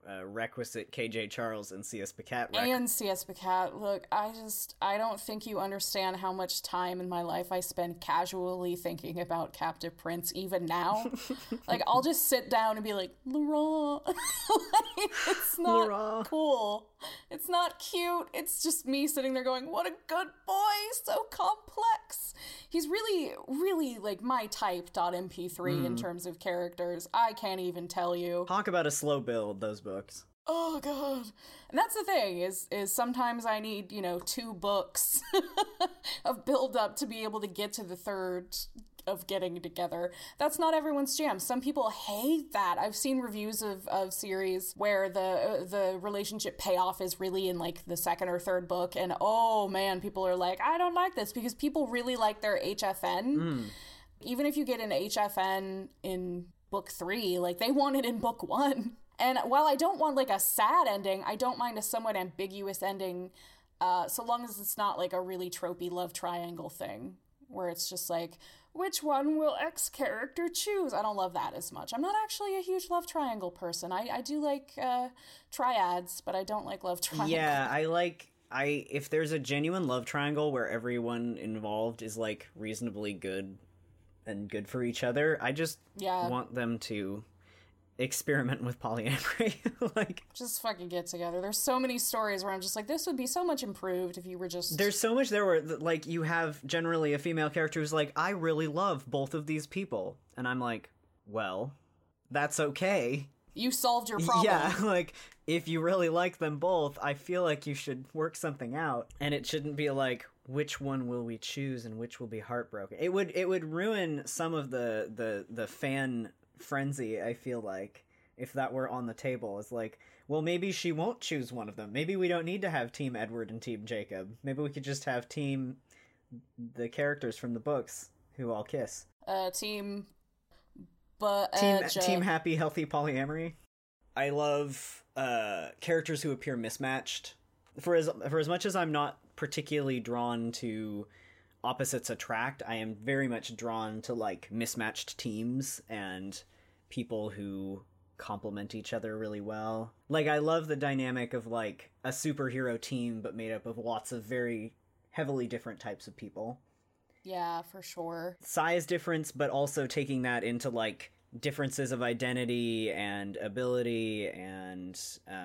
A: requisite KJ Charles and C.S. Pacat
B: And C.S. Pacat. Look, I don't think you understand how much time in my life I spend casually thinking about Captive Prince, even now. Like, I'll just sit down and be like, Laurent. Like, it's not
A: Laurent.
B: cool. It's not cute. It's just me sitting there going, what a good boy, so complex. He's really, really, like, my type .mp3 in terms of characters. I can't even tell you.
A: Talk about a slow build, those books.
B: Oh god. And that's the thing, is sometimes I need, 2 books of build up to be able to get to the third of getting together. That's not everyone's jam. Some people hate that. I've seen reviews of series where the relationship payoff is really in like the second or third book, and oh man, people are like, I don't like this, because people really like their HFN. Even if you get an HFN in book 3, like they want it in book 1. And while I don't want like a sad ending, I don't mind a somewhat ambiguous ending, so long as it's not like a really tropey love triangle thing where it's just like, which one will X character choose? I don't love that as much. I'm not actually a huge love triangle person. I do like triads, but I don't like love triangles.
A: Yeah, if there's a genuine love triangle where everyone involved is like reasonably good and good for each other, I just want them to experiment with polyamory. Like,
B: just fucking get together. There's so many stories where I'm just like, this would be so much improved if you were just...
A: There's so much there where, like, you have generally a female character who's like, I really love both of these people. And I'm like, well, that's okay.
B: You solved your problem.
A: Yeah, like, if you really like them both, I feel like you should work something out. And it shouldn't be like, which one will we choose and which will be heartbroken? It would ruin some of the fan frenzy, I feel like, if that were on the table. It's like, well, maybe she won't choose one of them. Maybe we don't need to have Team Edward and Team Jacob. Maybe we could just have the characters from the books who all kiss.
B: Team
A: happy, healthy polyamory. I love characters who appear mismatched. For as much as I'm not particularly drawn to opposites attract, I am very much drawn to like mismatched teams and people who complement each other really well. Like, I love the dynamic of like a superhero team but made up of lots of very heavily different types of people.
B: Yeah, for sure.
A: Size difference, but also taking that into like differences of identity and ability and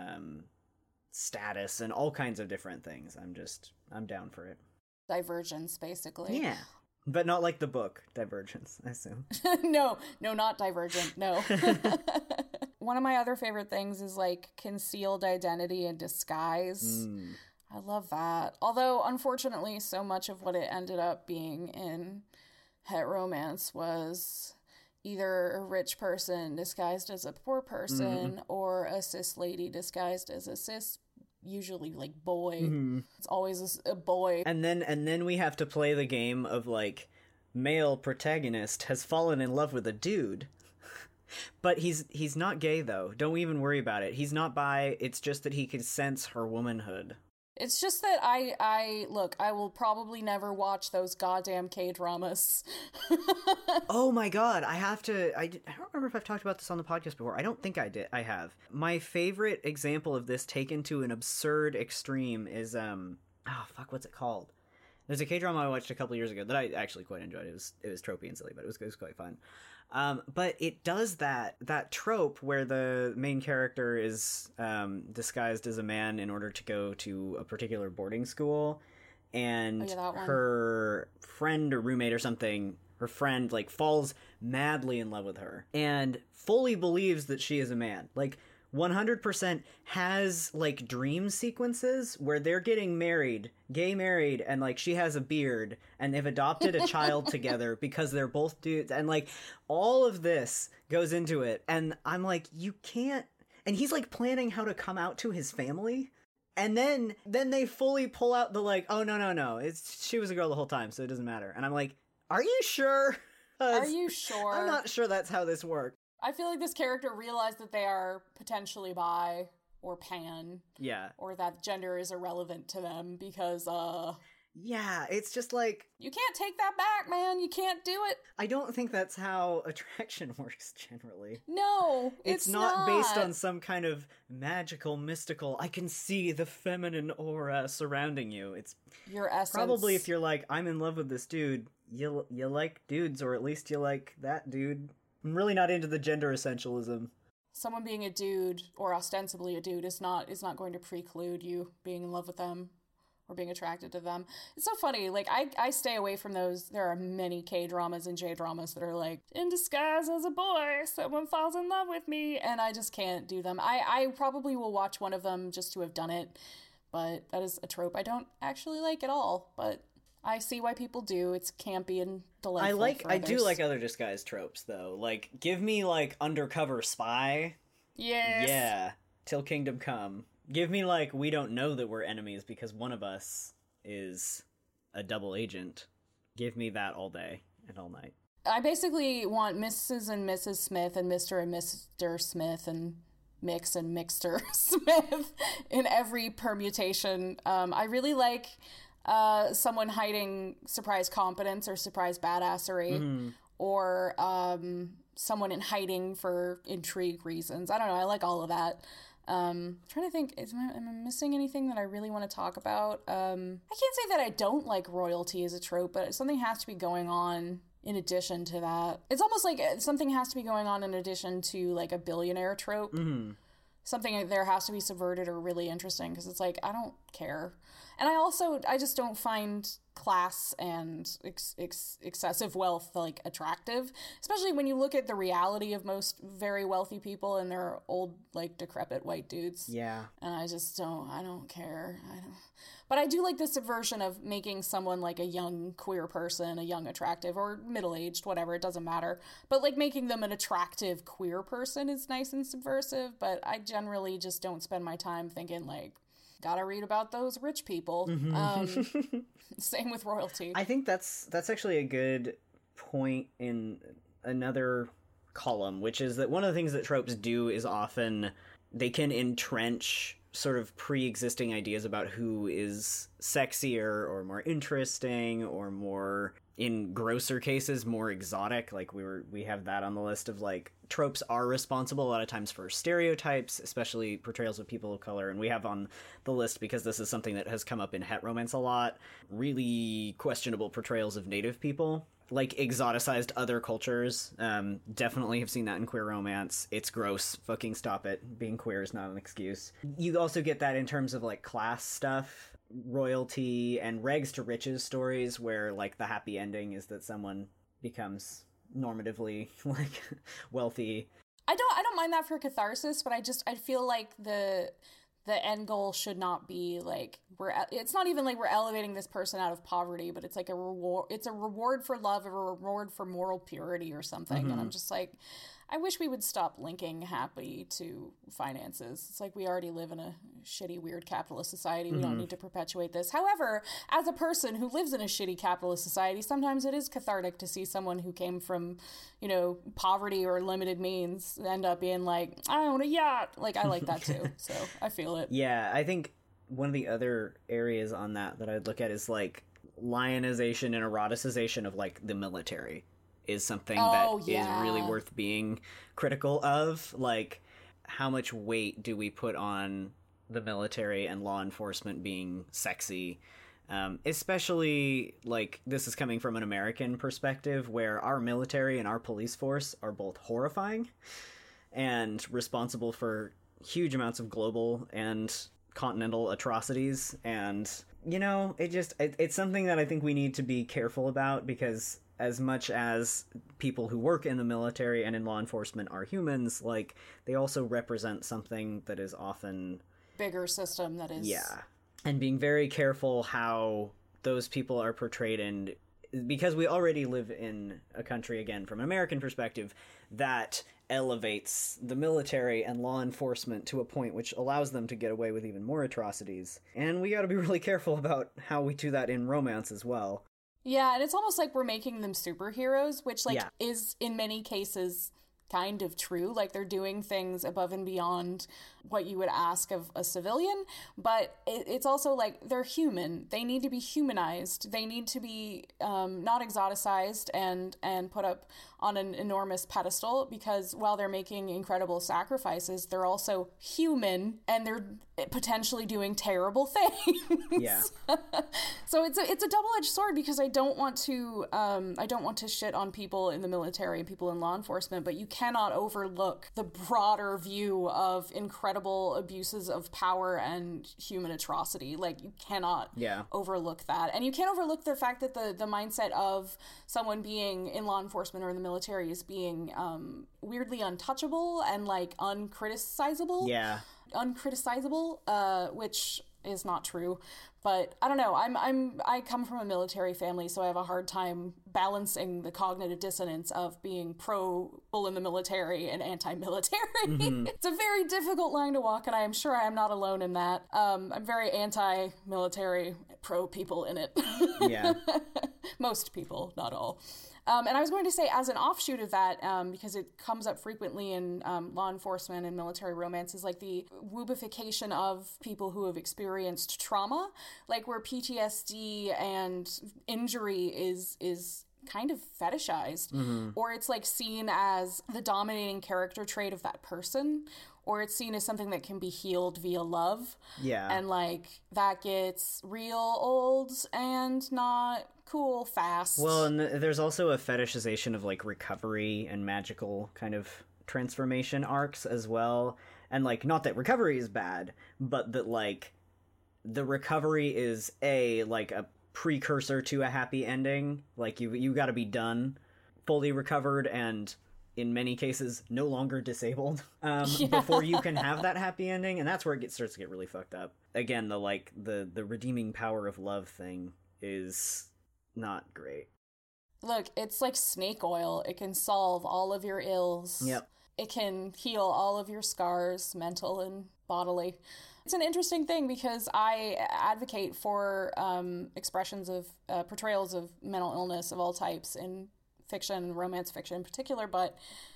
A: status and all kinds of different things. I'm down for it.
B: Divergence, basically.
A: Yeah. But not like the book, Divergence, I assume.
B: No, not Divergent, no. One of my other favorite things is, like, concealed identity and disguise. I love that. Although, unfortunately, so much of what it ended up being in het romance was either a rich person disguised as a poor person or a cis lady disguised as a cis, usually like boy. It's always a boy.
A: And then we have to play the game of like, male protagonist has fallen in love with a dude. But he's not gay though. Don't even worry about it. He's not bi. It's just that he can sense her womanhood.
B: It's just that I will probably never watch those goddamn K-dramas.
A: Oh my god, I don't remember if I've talked about this on the podcast before. I don't think I did. I have. My favorite example of this taken to an absurd extreme is, what's it called? There's a K-drama I watched a couple years ago that I actually quite enjoyed. It was tropey and silly, but it was quite fun. But it does that trope where the main character is disguised as a man in order to go to a particular boarding school, and her friend or roommate or something, her friend like falls madly in love with her and fully believes that she is a man. Like 100% has like dream sequences where they're getting married, gay married, and like she has a beard and they've adopted a child together because they're both dudes, and like all of this goes into it, and I'm like, you can't. And he's like planning how to come out to his family, and then they fully pull out the like, oh no, she was a girl the whole time, so it doesn't matter. And I'm like, are you sure?
B: Are you sure?
A: I'm not sure that's how this works.
B: I feel like this character realized that they are potentially bi or pan.
A: Yeah.
B: Or that gender is irrelevant to them because,
A: Yeah, it's just like,
B: You can't take that back, man. You can't do it.
A: I don't think that's how attraction works generally.
B: No,
A: It's not based on some kind of magical, mystical, I can see the feminine aura surrounding you. It's
B: your essence.
A: probably if you're like, I'm in love with this dude, you like dudes, or at least you like that dude. I'm really not into the gender essentialism.
B: Someone being a dude, or ostensibly a dude, is not going to preclude you being in love with them or being attracted to them. It's so funny. Like, I stay away from those. There are many K-dramas and J-dramas that are like, in disguise as a boy, someone falls in love with me, and I just can't do them. I probably will watch one of them just to have done it, but that is a trope I don't actually like at all, but I see why people do. It's campy and delightful.
A: I do like other disguise tropes, though. Like, give me, like, undercover spy.
B: Yes.
A: Yeah. Till Kingdom Come. Give me, like, we don't know that we're enemies because one of us is a double agent. Give me that all day and all night.
B: I basically want Mrs. and Mrs. Smith and Mr. and Mr. Smith and Mix and Mixter Smith in every permutation. I really like someone hiding surprise competence or surprise badassery, or someone in hiding for intrigue reasons. I don't know. I like all of that. Trying to think, am I missing anything that I really want to talk about? I can't say that I don't like royalty as a trope, but something has to be going on in addition to that. It's almost like something has to be going on in addition to like a billionaire trope. Something there has to be subverted or really interesting, because it's like, I don't care. And I just don't find class and excessive wealth like attractive, especially when you look at the reality of most very wealthy people, and they're old, like decrepit white dudes.
A: Yeah.
B: And I don't care. But I do like the subversion of making someone like a young queer person, a young attractive, or middle-aged, whatever, it doesn't matter. But like making them an attractive queer person is nice and subversive, but I generally just don't spend my time thinking like, gotta read about those rich people. Same with royalty.
A: I think that's actually a good point in another column, which is that one of the things that tropes do is often they can entrench sort of pre-existing ideas about who is sexier or more interesting or more, in grosser cases, more exotic. Like we have that on the list of like tropes are responsible a lot of times for stereotypes, especially portrayals of people of color. And we have on the list, because this is something that has come up in het romance a lot, really questionable portrayals of native people. Like exoticized other cultures. Definitely have seen that in queer romance. It's gross. Fucking stop it. Being queer is not an excuse. You also get that in terms of like class stuff, royalty, and rags to riches stories where like the happy ending is that someone becomes normatively like wealthy.
B: I don't mind that for catharsis, but I feel like the end goal should not be like it's not even like we're elevating this person out of poverty, but it's like a reward. It's a reward for love, or a reward for moral purity or something. And I'm just like, I wish we would stop linking happy to finances. It's like we already live in a shitty, weird capitalist society. We don't need to perpetuate this. However, as a person who lives in a shitty capitalist society, sometimes it is cathartic to see someone who came from, poverty or limited means end up being like, I own a yacht. Like, I like that too. So I feel it.
A: Yeah, I think one of the other areas on that I'd look at is like lionization and eroticization of like the military. Is something is really worth being critical of. Like, how much weight do we put on the military and law enforcement being sexy? Especially, like, this is coming from an American perspective, where our military and our police force are both horrifying and responsible for huge amounts of global and continental atrocities. And, it's something that I think we need to be careful about, because as much as people who work in the military and in law enforcement are humans, like, they also represent something that is often
B: bigger system that is...
A: Yeah. And being very careful how those people are portrayed, and because we already live in a country, again, from an American perspective, that elevates the military and law enforcement to a point which allows them to get away with even more atrocities. And we gotta be really careful about how we do that in romance as well.
B: Yeah, and it's almost like we're making them superheroes, which, is in many cases kind of true. Like, they're doing things above and beyond what you would ask of a civilian, but it's also like they're human. They need to be humanized. They need to be not exoticized and put up on an enormous pedestal, because while they're making incredible sacrifices, they're also human and they're potentially doing terrible things.
A: Yeah.
B: So it's a double-edged sword, because I don't want to shit on people in the military and people in law enforcement, but you cannot overlook the broader view of incredible abuses of power and human atrocity. Like, you cannot overlook that. And you can't overlook the fact that the mindset of someone being in law enforcement or in the military is being weirdly untouchable and like uncriticizable.
A: Yeah.
B: Uncriticizable, which is not true. But I don't know. I come from a military family, so I have a hard time balancing the cognitive dissonance of being pro people in the military and anti-military. Mm-hmm. It's a very difficult line to walk, and I am sure I am not alone in that. I'm very anti-military, pro people in it.
A: Yeah.
B: Most people, not all. And I was going to say, as an offshoot of that, because it comes up frequently in law enforcement and military romance, is like the woobification of people who have experienced trauma, like where PTSD and injury is kind of fetishized, or it's like seen as the dominating character trait of that person, or it's seen as something that can be healed via love.
A: Yeah.
B: And like that gets real old and not cool fast.
A: Well, and there's also a fetishization of like recovery and magical kind of transformation arcs as well. And like, not that recovery is bad, but that like the recovery is like a precursor to a happy ending. Like you got to be done, fully recovered, and in many cases no longer disabled before you can have that happy ending. And that's where it starts to get really fucked up. Again, the redeeming power of love thing is not great.
B: Look, it's like snake oil. It can solve all of your ills.
A: Yep.
B: It can heal all of your scars, mental and bodily. It's an interesting thing, because I advocate for expressions of portrayals of mental illness of all types in fiction, romance fiction in particular, but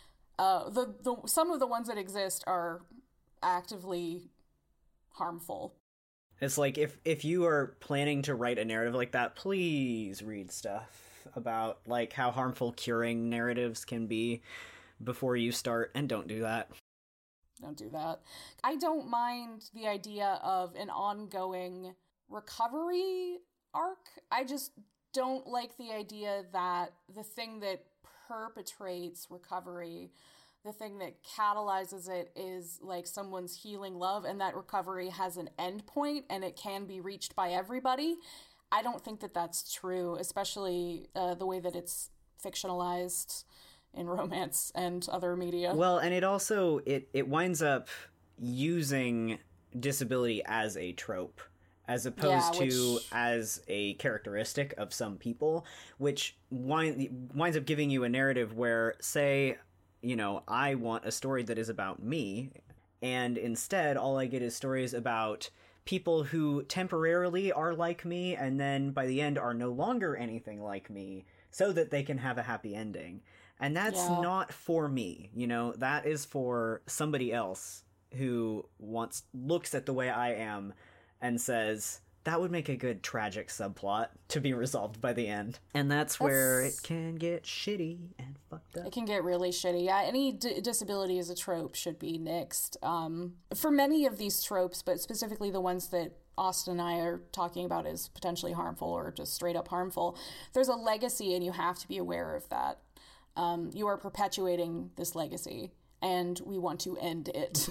B: the some of the ones that exist are actively harmful.
A: It's like, if you are planning to write a narrative like that, please read stuff about like how harmful curing narratives can be before you start, and don't do that.
B: Don't do that. I don't mind the idea of an ongoing recovery arc. I just don't like the idea that the thing that perpetrates recovery, the thing that catalyzes it, is like someone's healing love, and that recovery has an end point and it can be reached by everybody. I don't think that that's true, especially the way that it's fictionalized in romance and other media.
A: Well, and it also it winds up using disability as a trope, as opposed to as a characteristic of some people, which winds up giving you a narrative where, say, you know, I want a story that is about me, and instead all I get is stories about people who temporarily are like me and then by the end are no longer anything like me, so that they can have a happy ending. And that's not for me, you know, that is for somebody else who looks at the way I am and says, that would make a good tragic subplot to be resolved by the end. And that's where it can get shitty and fucked up.
B: It can get really shitty. Yeah, any disability as a trope should be nixed. For many of these tropes, but specifically the ones that Austin and I are talking about as potentially harmful or just straight up harmful, there's a legacy and you have to be aware of that. You are perpetuating this legacy, and we want to end it.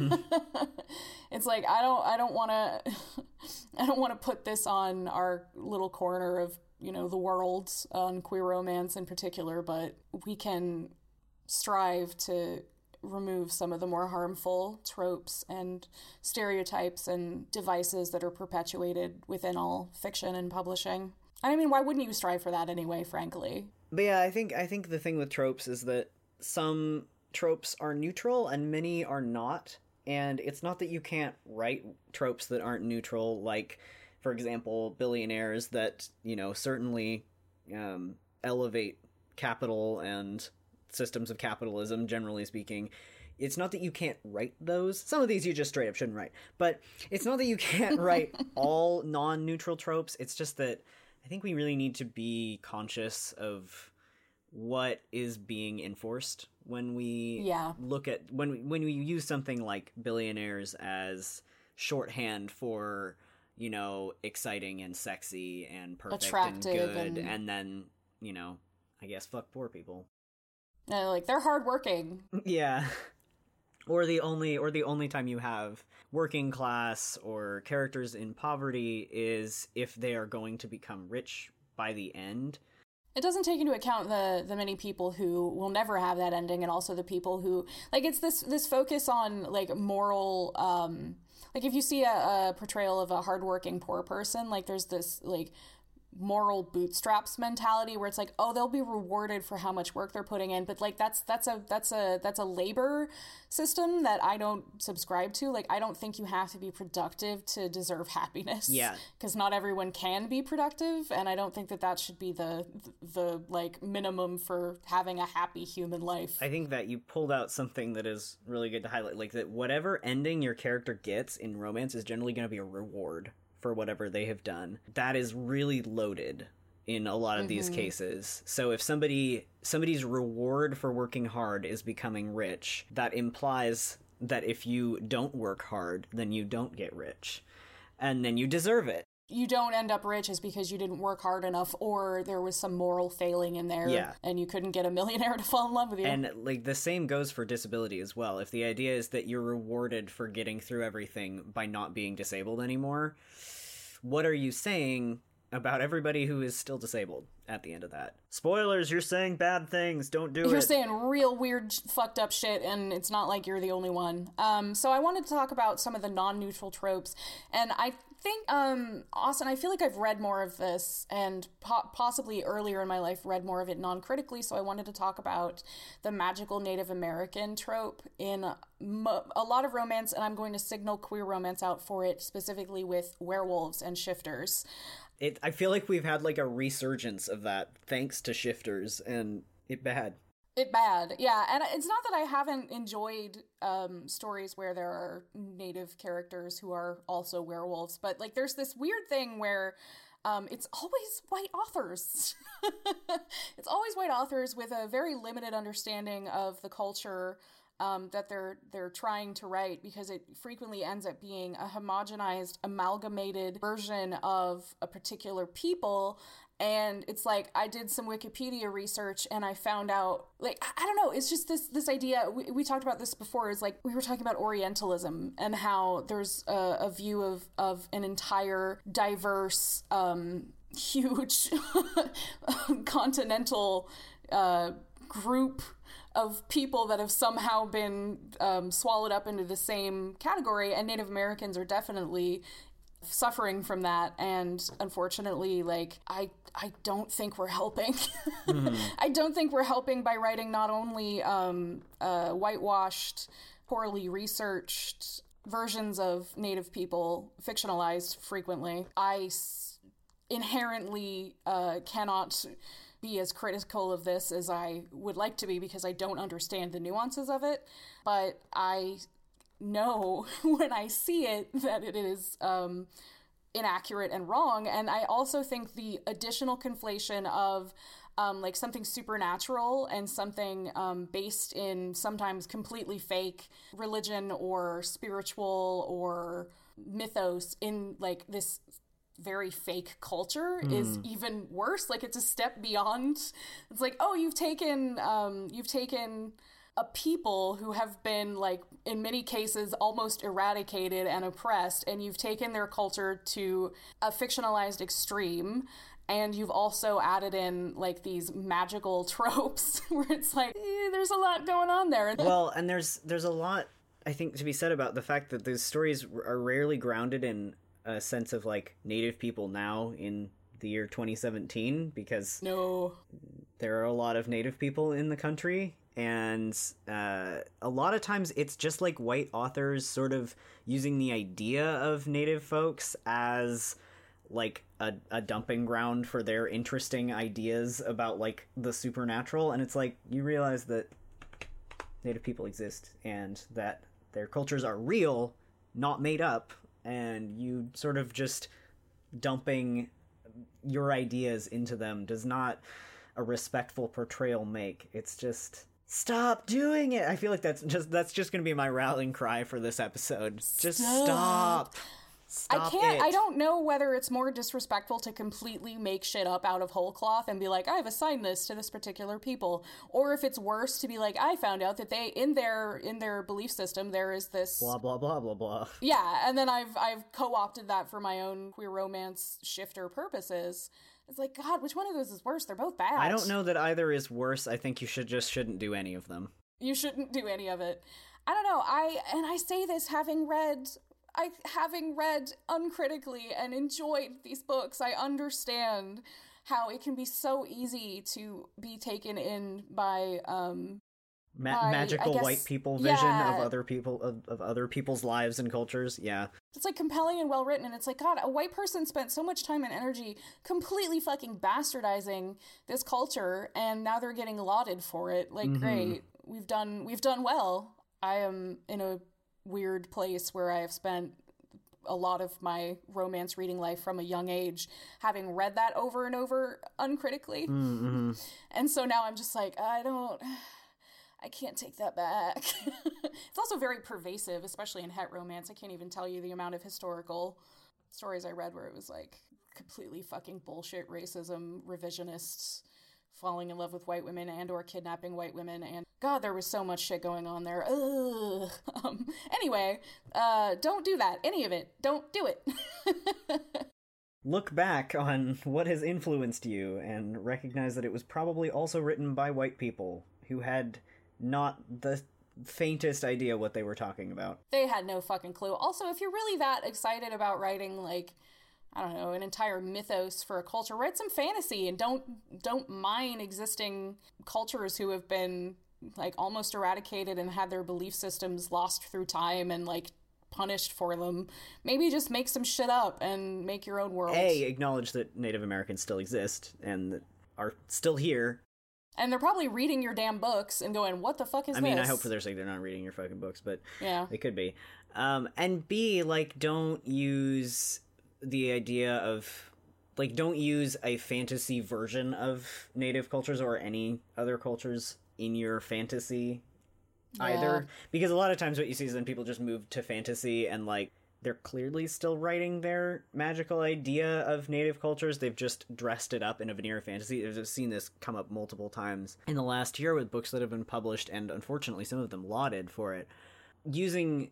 B: It's like, I don't want to put this on our little corner of, you know, the world on queer romance in particular, but we can strive to remove some of the more harmful tropes and stereotypes and devices that are perpetuated within all fiction and publishing. And I mean, why wouldn't you strive for that anyway, frankly?
A: But yeah, I think the thing with tropes is that some tropes are neutral and many are not. And it's not that you can't write tropes that aren't neutral, like, for example, billionaires that, you know, certainly elevate capital and systems of capitalism, generally speaking. It's not that you can't write those. Some of these you just straight up shouldn't write. But it's not that you can't write all non-neutral tropes. It's just that I think we really need to be conscious of what is being enforced when we look at when we use something like billionaires as shorthand for, you know, exciting and sexy and perfect
B: attractive
A: and good, and then, you know, I guess fuck poor people.
B: Like, they're hardworking.
A: Yeah. Or the only time you have working class or characters in poverty is if they are going to become rich by the end.
B: It doesn't take into account the many people who will never have that ending, and also the people who, like, it's this focus on, like, moral, like, if you see a portrayal of a hardworking poor person, like, there's this, like, moral bootstraps mentality where it's like, oh, they'll be rewarded for how much work they're putting in, but like that's a labor system that I don't subscribe to. Like, I don't think you have to be productive to deserve happiness.
A: Yeah,
B: because not everyone can be productive, and I don't think that should be the like minimum for having a happy human life.
A: I think that you pulled out something that is really good to highlight, like that whatever ending your character gets in romance is generally going to be a reward for whatever they have done. That is really loaded in a lot of these cases. So if somebody's reward for working hard is becoming rich, that implies that if you don't work hard, then you don't get rich. And then you deserve it.
B: You don't end up rich is because you didn't work hard enough, or there was some moral failing in there, and you couldn't get a millionaire to fall in love with you.
A: And, like, the same goes for disability as well. If the idea is that you're rewarded for getting through everything by not being disabled anymore, what are you saying about everybody who is still disabled at the end of that? Spoilers, you're saying bad things, don't do it.
B: You're saying real weird, fucked up shit, and it's not like you're the only one. So I wanted to talk about some of the non-neutral tropes, and I think, Austin, I feel like I've read more of this, and possibly earlier in my life read more of it non-critically, so I wanted to talk about the magical Native American trope in a lot of romance, and I'm going to signal queer romance out for it, specifically with werewolves and shifters.
A: I feel like we've had, like, a resurgence of that thanks to shifters, and it bad.
B: Yeah, and it's not that I haven't enjoyed stories where there are native characters who are also werewolves, but, like, there's this weird thing where it's always white authors. It's always white authors with a very limited understanding of the culture that they're trying to write, because it frequently ends up being a homogenized, amalgamated version of a particular people. And it's like, I did some Wikipedia research and I found out, like, I don't know, it's just this idea, we talked about this before, is like, we were talking about Orientalism and how there's a view of an entire diverse, huge continental group of people that have somehow been swallowed up into the same category, and Native Americans are definitely suffering from that. And unfortunately, like, I don't think we're helping. I don't think we're helping by writing not only whitewashed, poorly researched versions of Native people, fictionalized frequently. I inherently cannot be as critical of this as I would like to be, because I don't understand the nuances of it, but I know when I see it that it is inaccurate and wrong. And I also think the additional conflation of like something supernatural and something based in sometimes completely fake religion or spiritual or mythos in like this very fake culture is even worse. Like, it's a step beyond. It's like, oh, you've taken a people who have been, like, in many cases almost eradicated and oppressed, and you've taken their culture to a fictionalized extreme, and you've also added in, like, these magical tropes where it's like, there's a lot going on there.
A: Well, and there's a lot, I think, to be said about the fact that those stories are rarely grounded in a sense of, like, Native people now in the year 2017, because there are a lot of Native people in the country, and a lot of times it's just, like, white authors sort of using the idea of Native folks as, like a dumping ground for their interesting ideas about like the supernatural, and it's like you realize that Native people exist and that their cultures are real, not made up, and you sort of just dumping your ideas into them does not a respectful portrayal make. It's just stop doing it. I feel like that's just going to be my rallying cry for this episode. Just stop. Stop it.
B: I don't know whether it's more disrespectful to completely make shit up out of whole cloth and be like, I've assigned this to this particular people, or if it's worse to be like, I found out that they in their belief system there is this
A: blah blah blah blah blah.
B: Yeah, and then I've co-opted that for my own queer romance shifter purposes. It's like, God, which one of those is worse? They're both bad.
A: I don't know that either is worse. I think you shouldn't do any of them.
B: You shouldn't do any of it. I don't know. I say this having read uncritically and enjoyed these books. I understand how it can be so easy to be taken in by
A: magical white people vision of other people of other people's lives and cultures. Yeah,
B: it's like compelling and well written, and it's like, God, a white person spent so much time and energy completely fucking bastardizing this culture, and now they're getting lauded for it. Like, great, we've done well. I am in a weird place where I have spent a lot of my romance reading life from a young age having read that over and over uncritically. And so now I'm just like, I can't take that back. It's also very pervasive, especially in het romance. I can't even tell you the amount of historical stories I read where it was like completely fucking bullshit racism, revisionists falling in love with white women and or kidnapping white women, and God, there was so much shit going on there. Ugh. Anyway, don't do that. Any of it. Don't do it.
A: Look back on what has influenced you and recognize that it was probably also written by white people who had not the faintest idea what they were talking about.
B: They had no fucking clue. Also, if you're really that excited about writing, like, I don't know, an entire mythos for a culture, write some fantasy and don't mine existing cultures who have been like almost eradicated and had their belief systems lost through time and like punished for them. Maybe just make some shit up and make your own world.
A: Acknowledge that Native Americans still exist and that are still here.
B: And they're probably reading your damn books and going, what the fuck is this?
A: I mean, I hope for their sake they're not reading your fucking books, but
B: yeah,
A: they could be. And B, like, don't use the idea of, like, don't use a fantasy version of Native cultures or any other cultures in your fantasy either. Because a lot of times what you see is then people just move to fantasy and, like, they're clearly still writing their magical idea of Native cultures. They've just dressed it up in a veneer of fantasy. I've seen this come up multiple times in the last year with books that have been published, and unfortunately some of them lauded for it. Using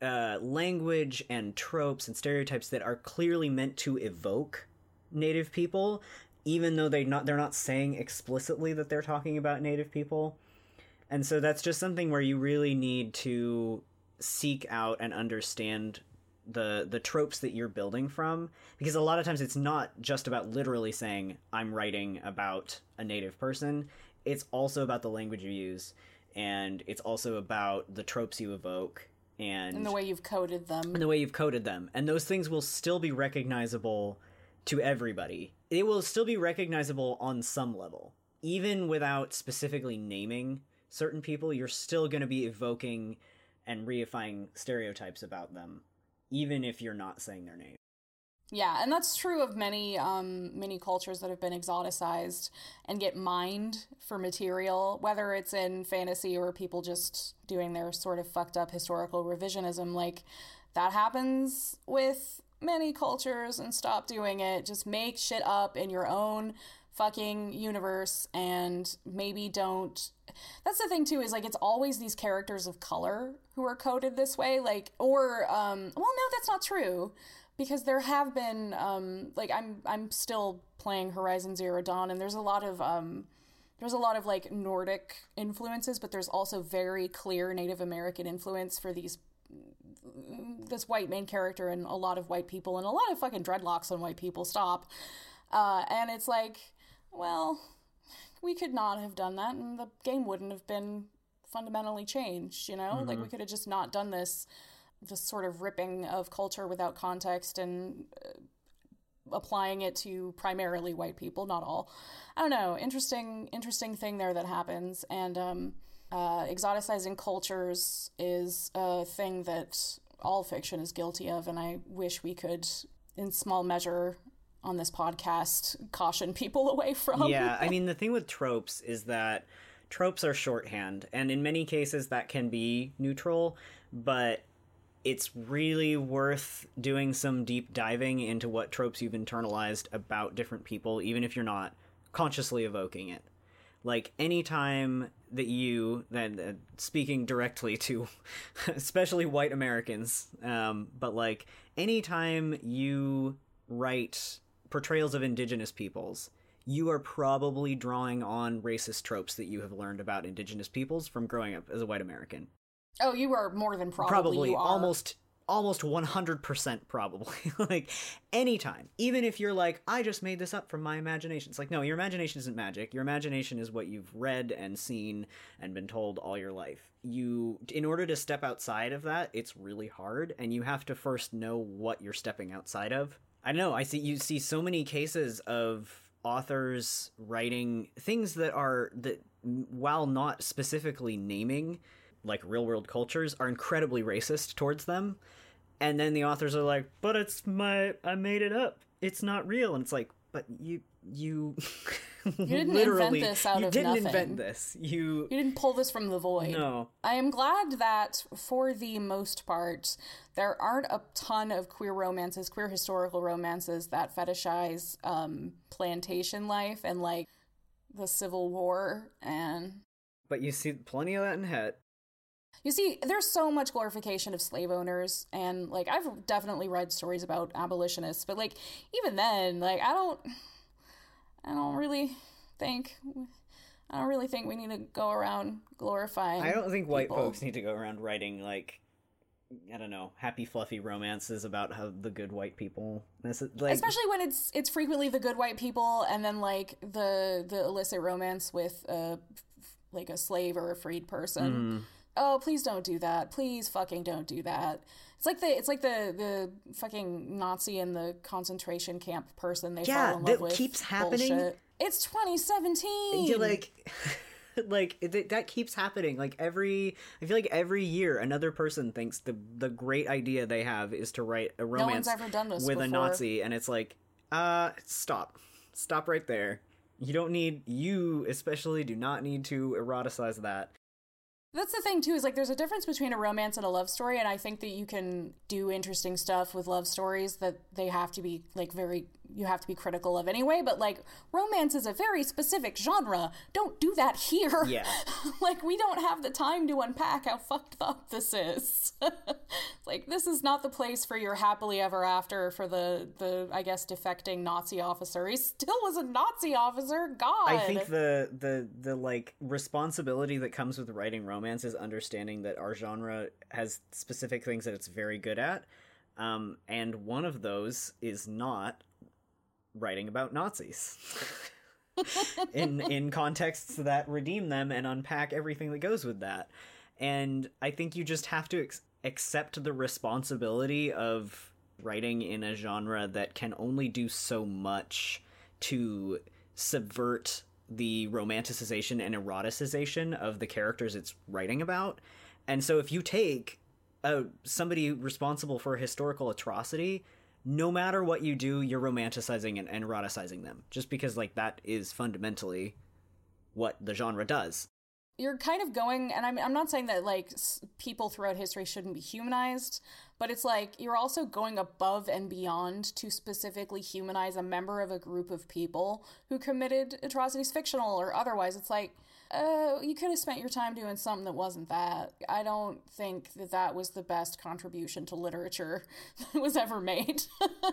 A: language and tropes and stereotypes that are clearly meant to evoke Native people, even though they're not saying explicitly that they're talking about Native people. And so that's just something where you really need to seek out and understand the tropes that you're building from, because a lot of times it's not just about literally saying I'm writing about a Native person. It's also about the language you use, and it's also about the tropes you evoke and
B: the way you've coded them.
A: And those things will still be recognizable to everybody. It will still be recognizable on some level. Even without specifically naming certain people, you're still going to be evoking and reifying stereotypes about them, even if you're not saying their name.
B: Yeah, and that's true of many cultures that have been exoticized and get mined for material, whether it's in fantasy or people just doing their sort of fucked up historical revisionism. Like, that happens with many cultures, and stop doing it. Just make shit up in your own fucking universe, and maybe don't. That's the thing too, is like, it's always these characters of color who are coded this way, like, or well, no, that's not true, because there have been like, I'm still playing Horizon Zero Dawn, and there's a lot of like Nordic influences, but there's also very clear Native American influence for this white main character and a lot of white people, and a lot of fucking dreadlocks on white people. Stop. And it's like, well, we could not have done that, and the game wouldn't have been fundamentally changed, you know? Mm-hmm. Like, we could have just not done this sort of ripping of culture without context and applying it to primarily white people, not all. I don't know. Interesting thing there that happens. And exoticizing cultures is a thing that all fiction is guilty of, and I wish we could, in small measure on this podcast, caution people away from.
A: Yeah, I mean, the thing with tropes is that tropes are shorthand, and in many cases that can be neutral, but it's really worth doing some deep diving into what tropes you've internalized about different people, even if you're not consciously evoking it. Like, anytime that you, then speaking directly to especially white Americans, but like, anytime you write portrayals of indigenous peoples, you are probably drawing on racist tropes that you have learned about indigenous peoples from growing up as a white American.
B: Oh, you are more than probably you are.
A: almost 100% probably. Like, anytime. Even if you're like, I just made this up from my imagination. It's like, no, your imagination isn't magic. Your imagination is what you've read and seen and been told all your life. In order to step outside of that, it's really hard, and you have to first know what you're stepping outside of. I know, you see so many cases of authors writing things that while not specifically naming like real world cultures, are incredibly racist towards them, and then the authors are like, but I made it up, it's not real. And it's like, but you
B: didn't invent this out of nothing.
A: You didn't invent this. You
B: didn't pull this from the void.
A: No.
B: I am glad that, for the most part, there aren't a ton of queer historical romances that fetishize plantation life and, like, the Civil War.
A: But you see plenty of that in Het.
B: You see, there's so much glorification of slave owners, and, like, I've definitely read stories about abolitionists, but, like, even then, like, I don't really think we need to go around glorifying
A: I don't think white
B: people.
A: folks need to go around writing, like, I don't know, happy fluffy romances about how the good white people, like,
B: especially when it's frequently the good white people, and then, like, the illicit romance with like a slave or a freed person.
A: Mm-hmm.
B: Oh, please don't do that. Please fucking don't do that. It's like the fucking Nazi in the concentration camp person they fall in love with.
A: That keeps happening.
B: Bullshit. It's 2017.
A: You're like, that keeps happening. Like, I feel like every year another person thinks the great idea they have is to write a romance
B: no one's ever done this
A: with
B: before.
A: a Nazi, and it's like, stop right there. You especially do not need to eroticize that.
B: That's the thing, too, is, like, there's a difference between a romance and a love story, and I think that you can do interesting stuff with love stories that they have to be, like, you have to be critical of anyway, but, like, romance is a very specific genre. Don't do that here.
A: Yeah.
B: Like, we don't have the time to unpack how fucked up this is. Like, this is not the place for your happily ever after for the I guess, defecting Nazi officer. He still was a Nazi officer. God.
A: I think the like, responsibility that comes with writing romance is understanding that our genre has specific things that it's very good at. And one of those is not writing about Nazis in contexts that redeem them and unpack everything that goes with that. And I think you just have to accept the responsibility of writing in a genre that can only do so much to subvert the romanticization and eroticization of the characters it's writing about. And so if you take somebody responsible for a historical atrocity, no matter what you do, you're romanticizing and eroticizing them, just because, like, that is fundamentally what the genre does.
B: You're kind of going, and I'm not saying that, like, people throughout history shouldn't be humanized, but it's like you're also going above and beyond to specifically humanize a member of a group of people who committed atrocities, fictional or otherwise. It's like, you could have spent your time doing something that wasn't that. I don't think that was the best contribution to literature that was ever made.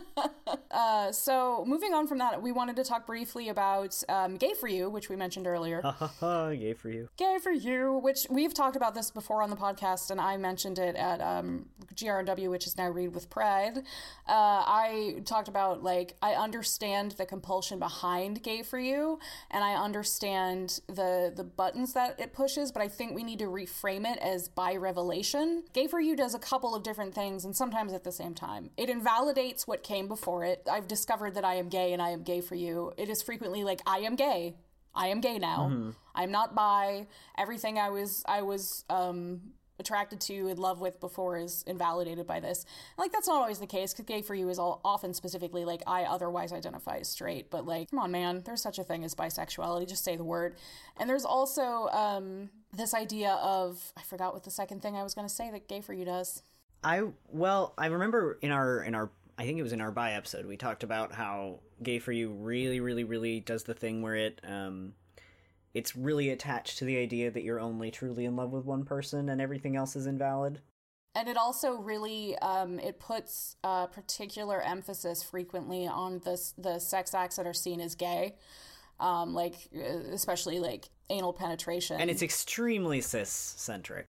B: So moving on from that, we wanted to talk briefly about Gay for You, which we mentioned earlier.
A: Gay for You.
B: Gay for You, which we've talked about this before on the podcast, and I mentioned it at GRNW, which is now Read with Pride. I talked about, like, I understand the compulsion behind Gay for You, and I understand the buttons that it pushes, but I think we need to reframe it as by revelation. Gay for You does a couple of different things, and sometimes at the same time. It invalidates what came before it. I've discovered that I am gay and I am gay for you. It is frequently like, I am gay. I am gay now. Mm-hmm. I'm not bi. Everything I was attracted to, in love with before is invalidated by this. And, like, that's not always the case, because Gay for You is often specifically like, I otherwise identify as straight. But, like, come on, man, there's such a thing as bisexuality. Just say the word. And there's also this idea of, I forgot what the second thing I was going to say that Gay for You does. I remember in our I think it was in our bi episode, we talked about how Gay for You really, really, really does the thing where it's really attached to the idea that you're only truly in love with one person and everything else is invalid. And it also really, it puts particular emphasis frequently on the sex acts that are seen as gay, especially like anal penetration.
A: And it's extremely cis-centric.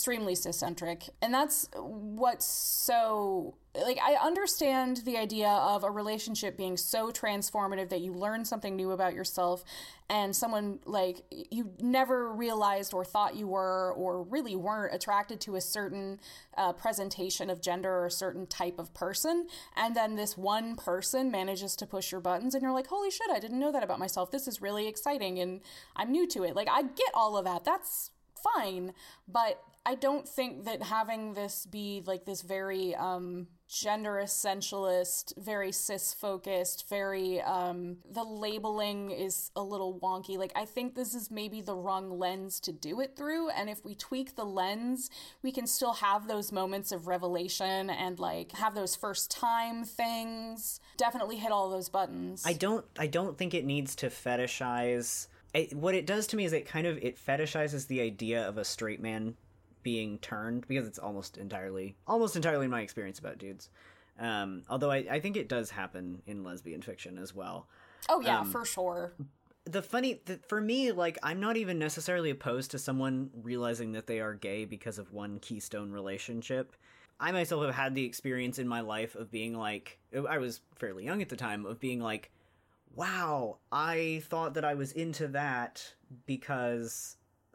B: And that's what's so... Like, I understand the idea of a relationship being so transformative that you learn something new about yourself, and someone, like, you never realized or thought you were or really weren't attracted to a certain presentation of gender or a certain type of person, and then this one person manages to push your buttons, and you're like, holy shit, I didn't know that about myself. This is really exciting, and I'm new to it. Like, I get all of that. That's fine, but I don't think that having this be like this very gender essentialist, very cis-focused, very the labeling is a little wonky. Like, I think this is maybe the wrong lens to do it through, and if we tweak the lens, we can still have those moments of revelation and like have those first time things. Definitely hit all those buttons.
A: I don't think it needs to fetishize. What it does to me is it fetishizes the idea of a straight man being turned, because it's almost entirely my experience about dudes. Although I think it does happen in lesbian fiction as well.
B: Oh yeah, for sure.
A: For me, like, I'm not even necessarily opposed to someone realizing that they are gay because of one keystone relationship. I myself have had the experience in my life of being like, I was fairly young at the time, of being like, wow, I thought that I was into that because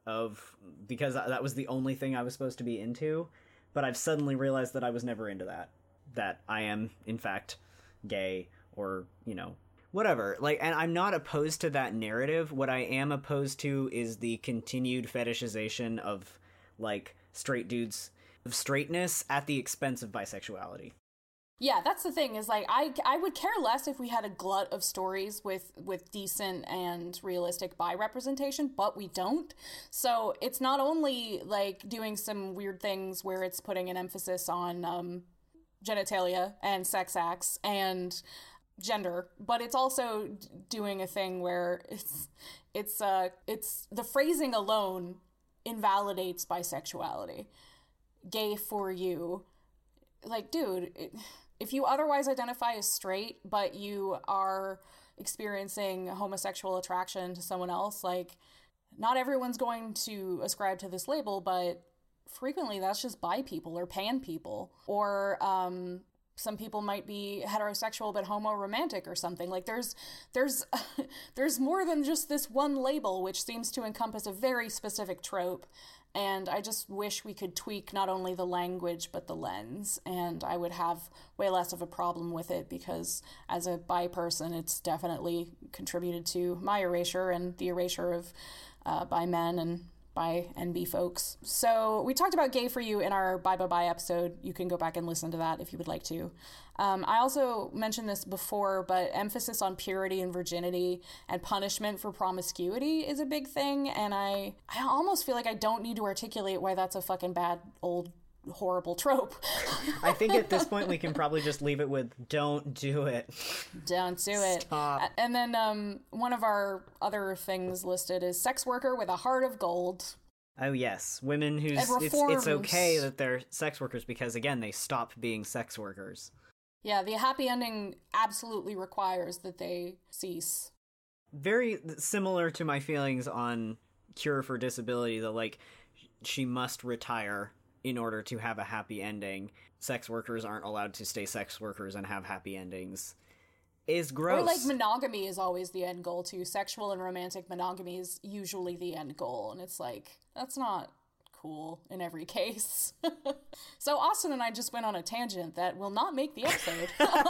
A: that was the only thing I was supposed to be into, but I've suddenly realized that I was never into that I am in fact gay, or, you know, whatever. Like, and I'm not opposed to that narrative. What I am opposed to is the continued fetishization of, like, straight dudes, of straightness at the expense of bisexuality.
B: Yeah, that's the thing, is like, I would care less if we had a glut of stories with decent and realistic bi representation, but we don't. So it's not only like doing some weird things where it's putting an emphasis on genitalia and sex acts and gender, but it's also doing a thing where it's the phrasing alone invalidates bisexuality. Gay for you. Like, dude, if you otherwise identify as straight, but you are experiencing homosexual attraction to someone else, like, not everyone's going to ascribe to this label, but frequently that's just bi people or pan people. Or some people might be heterosexual but homo-romantic or something. Like, there's more than just this one label, which seems to encompass a very specific trope. And I just wish we could tweak not only the language, but the lens. And I would have way less of a problem with it, because as a bi person, it's definitely contributed to my erasure and the erasure of bi men and bi NB folks. So we talked about Gay for You in our Bi episode. You can go back and listen to that if you would like to. I also mentioned this before, but emphasis on purity and virginity and punishment for promiscuity is a big thing, and I almost feel like I don't need to articulate why that's a fucking bad, old, horrible trope.
A: I think at this point we can probably just leave it with, don't do it.
B: Don't do it.
A: Stop.
B: And then one of our other things listed is sex worker with a heart of gold.
A: Oh yes, women who's it's okay that they're sex workers because, again, they stop being sex workers.
B: Yeah, the happy ending absolutely requires that they cease.
A: Very similar to my feelings on Cure for Disability, that, like, she must retire in order to have a happy ending. Sex workers aren't allowed to stay sex workers and have happy endings. is gross.
B: Or, like, monogamy is always the end goal, too. Sexual and romantic monogamy is usually the end goal, and it's like, that's not cool in every case. So Austin and I just went on a tangent that will not make the episode.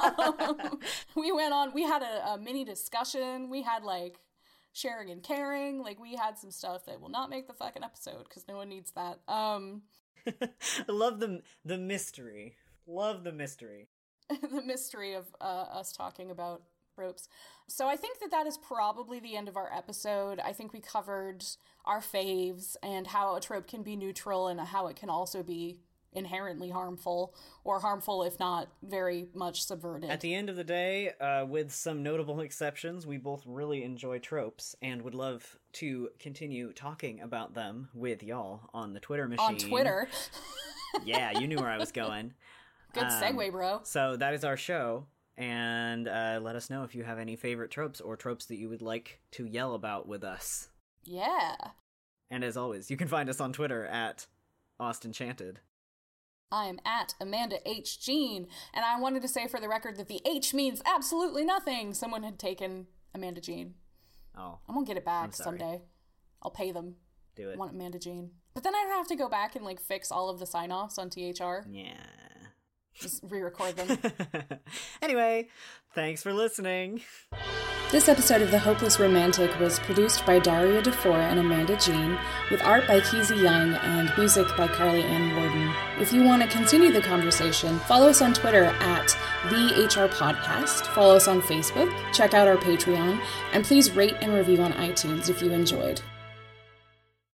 B: We had a mini discussion. We had, like, sharing and caring. Like, we had some stuff that will not make the fucking episode, because no one needs that.
A: I love the mystery. Love the mystery.
B: The mystery of us talking about tropes. So I think that is probably the end of our episode. I think we covered our faves and how a trope can be neutral and how it can also be inherently harmful, or harmful if not very much subverted.
A: At the end of the day, with some notable exceptions, we both really enjoy tropes and would love to continue talking about them with y'all on the Twitter machine.
B: On Twitter.
A: Yeah, you knew where I was going.
B: Good segue, bro.
A: So that is our show, and let us know if you have any favorite tropes or tropes that you would like to yell about with us.
B: Yeah.
A: And as always, you can find us on Twitter at AustinChanted.
B: I am at Amanda H. Jean, and I wanted to say for the record that the H means absolutely nothing. Someone had taken Amanda Jean.
A: Oh.
B: I'm gonna get it back someday. I'll pay them.
A: Do it.
B: I want Amanda Jean. But then I'd have to go back and, like, fix all of the sign-offs on THR.
A: Yeah.
B: Just re-record them.
A: Anyway, thanks for listening.
B: This episode of The Hopeless Romantic was produced by Daria DeFore and Amanda Jean, with art by Keezy Young and music by Carly Ann Warden. If you want to continue the conversation, follow us on Twitter at The HR Podcast, follow us on Facebook, check out our Patreon, and please rate and review on iTunes if you enjoyed.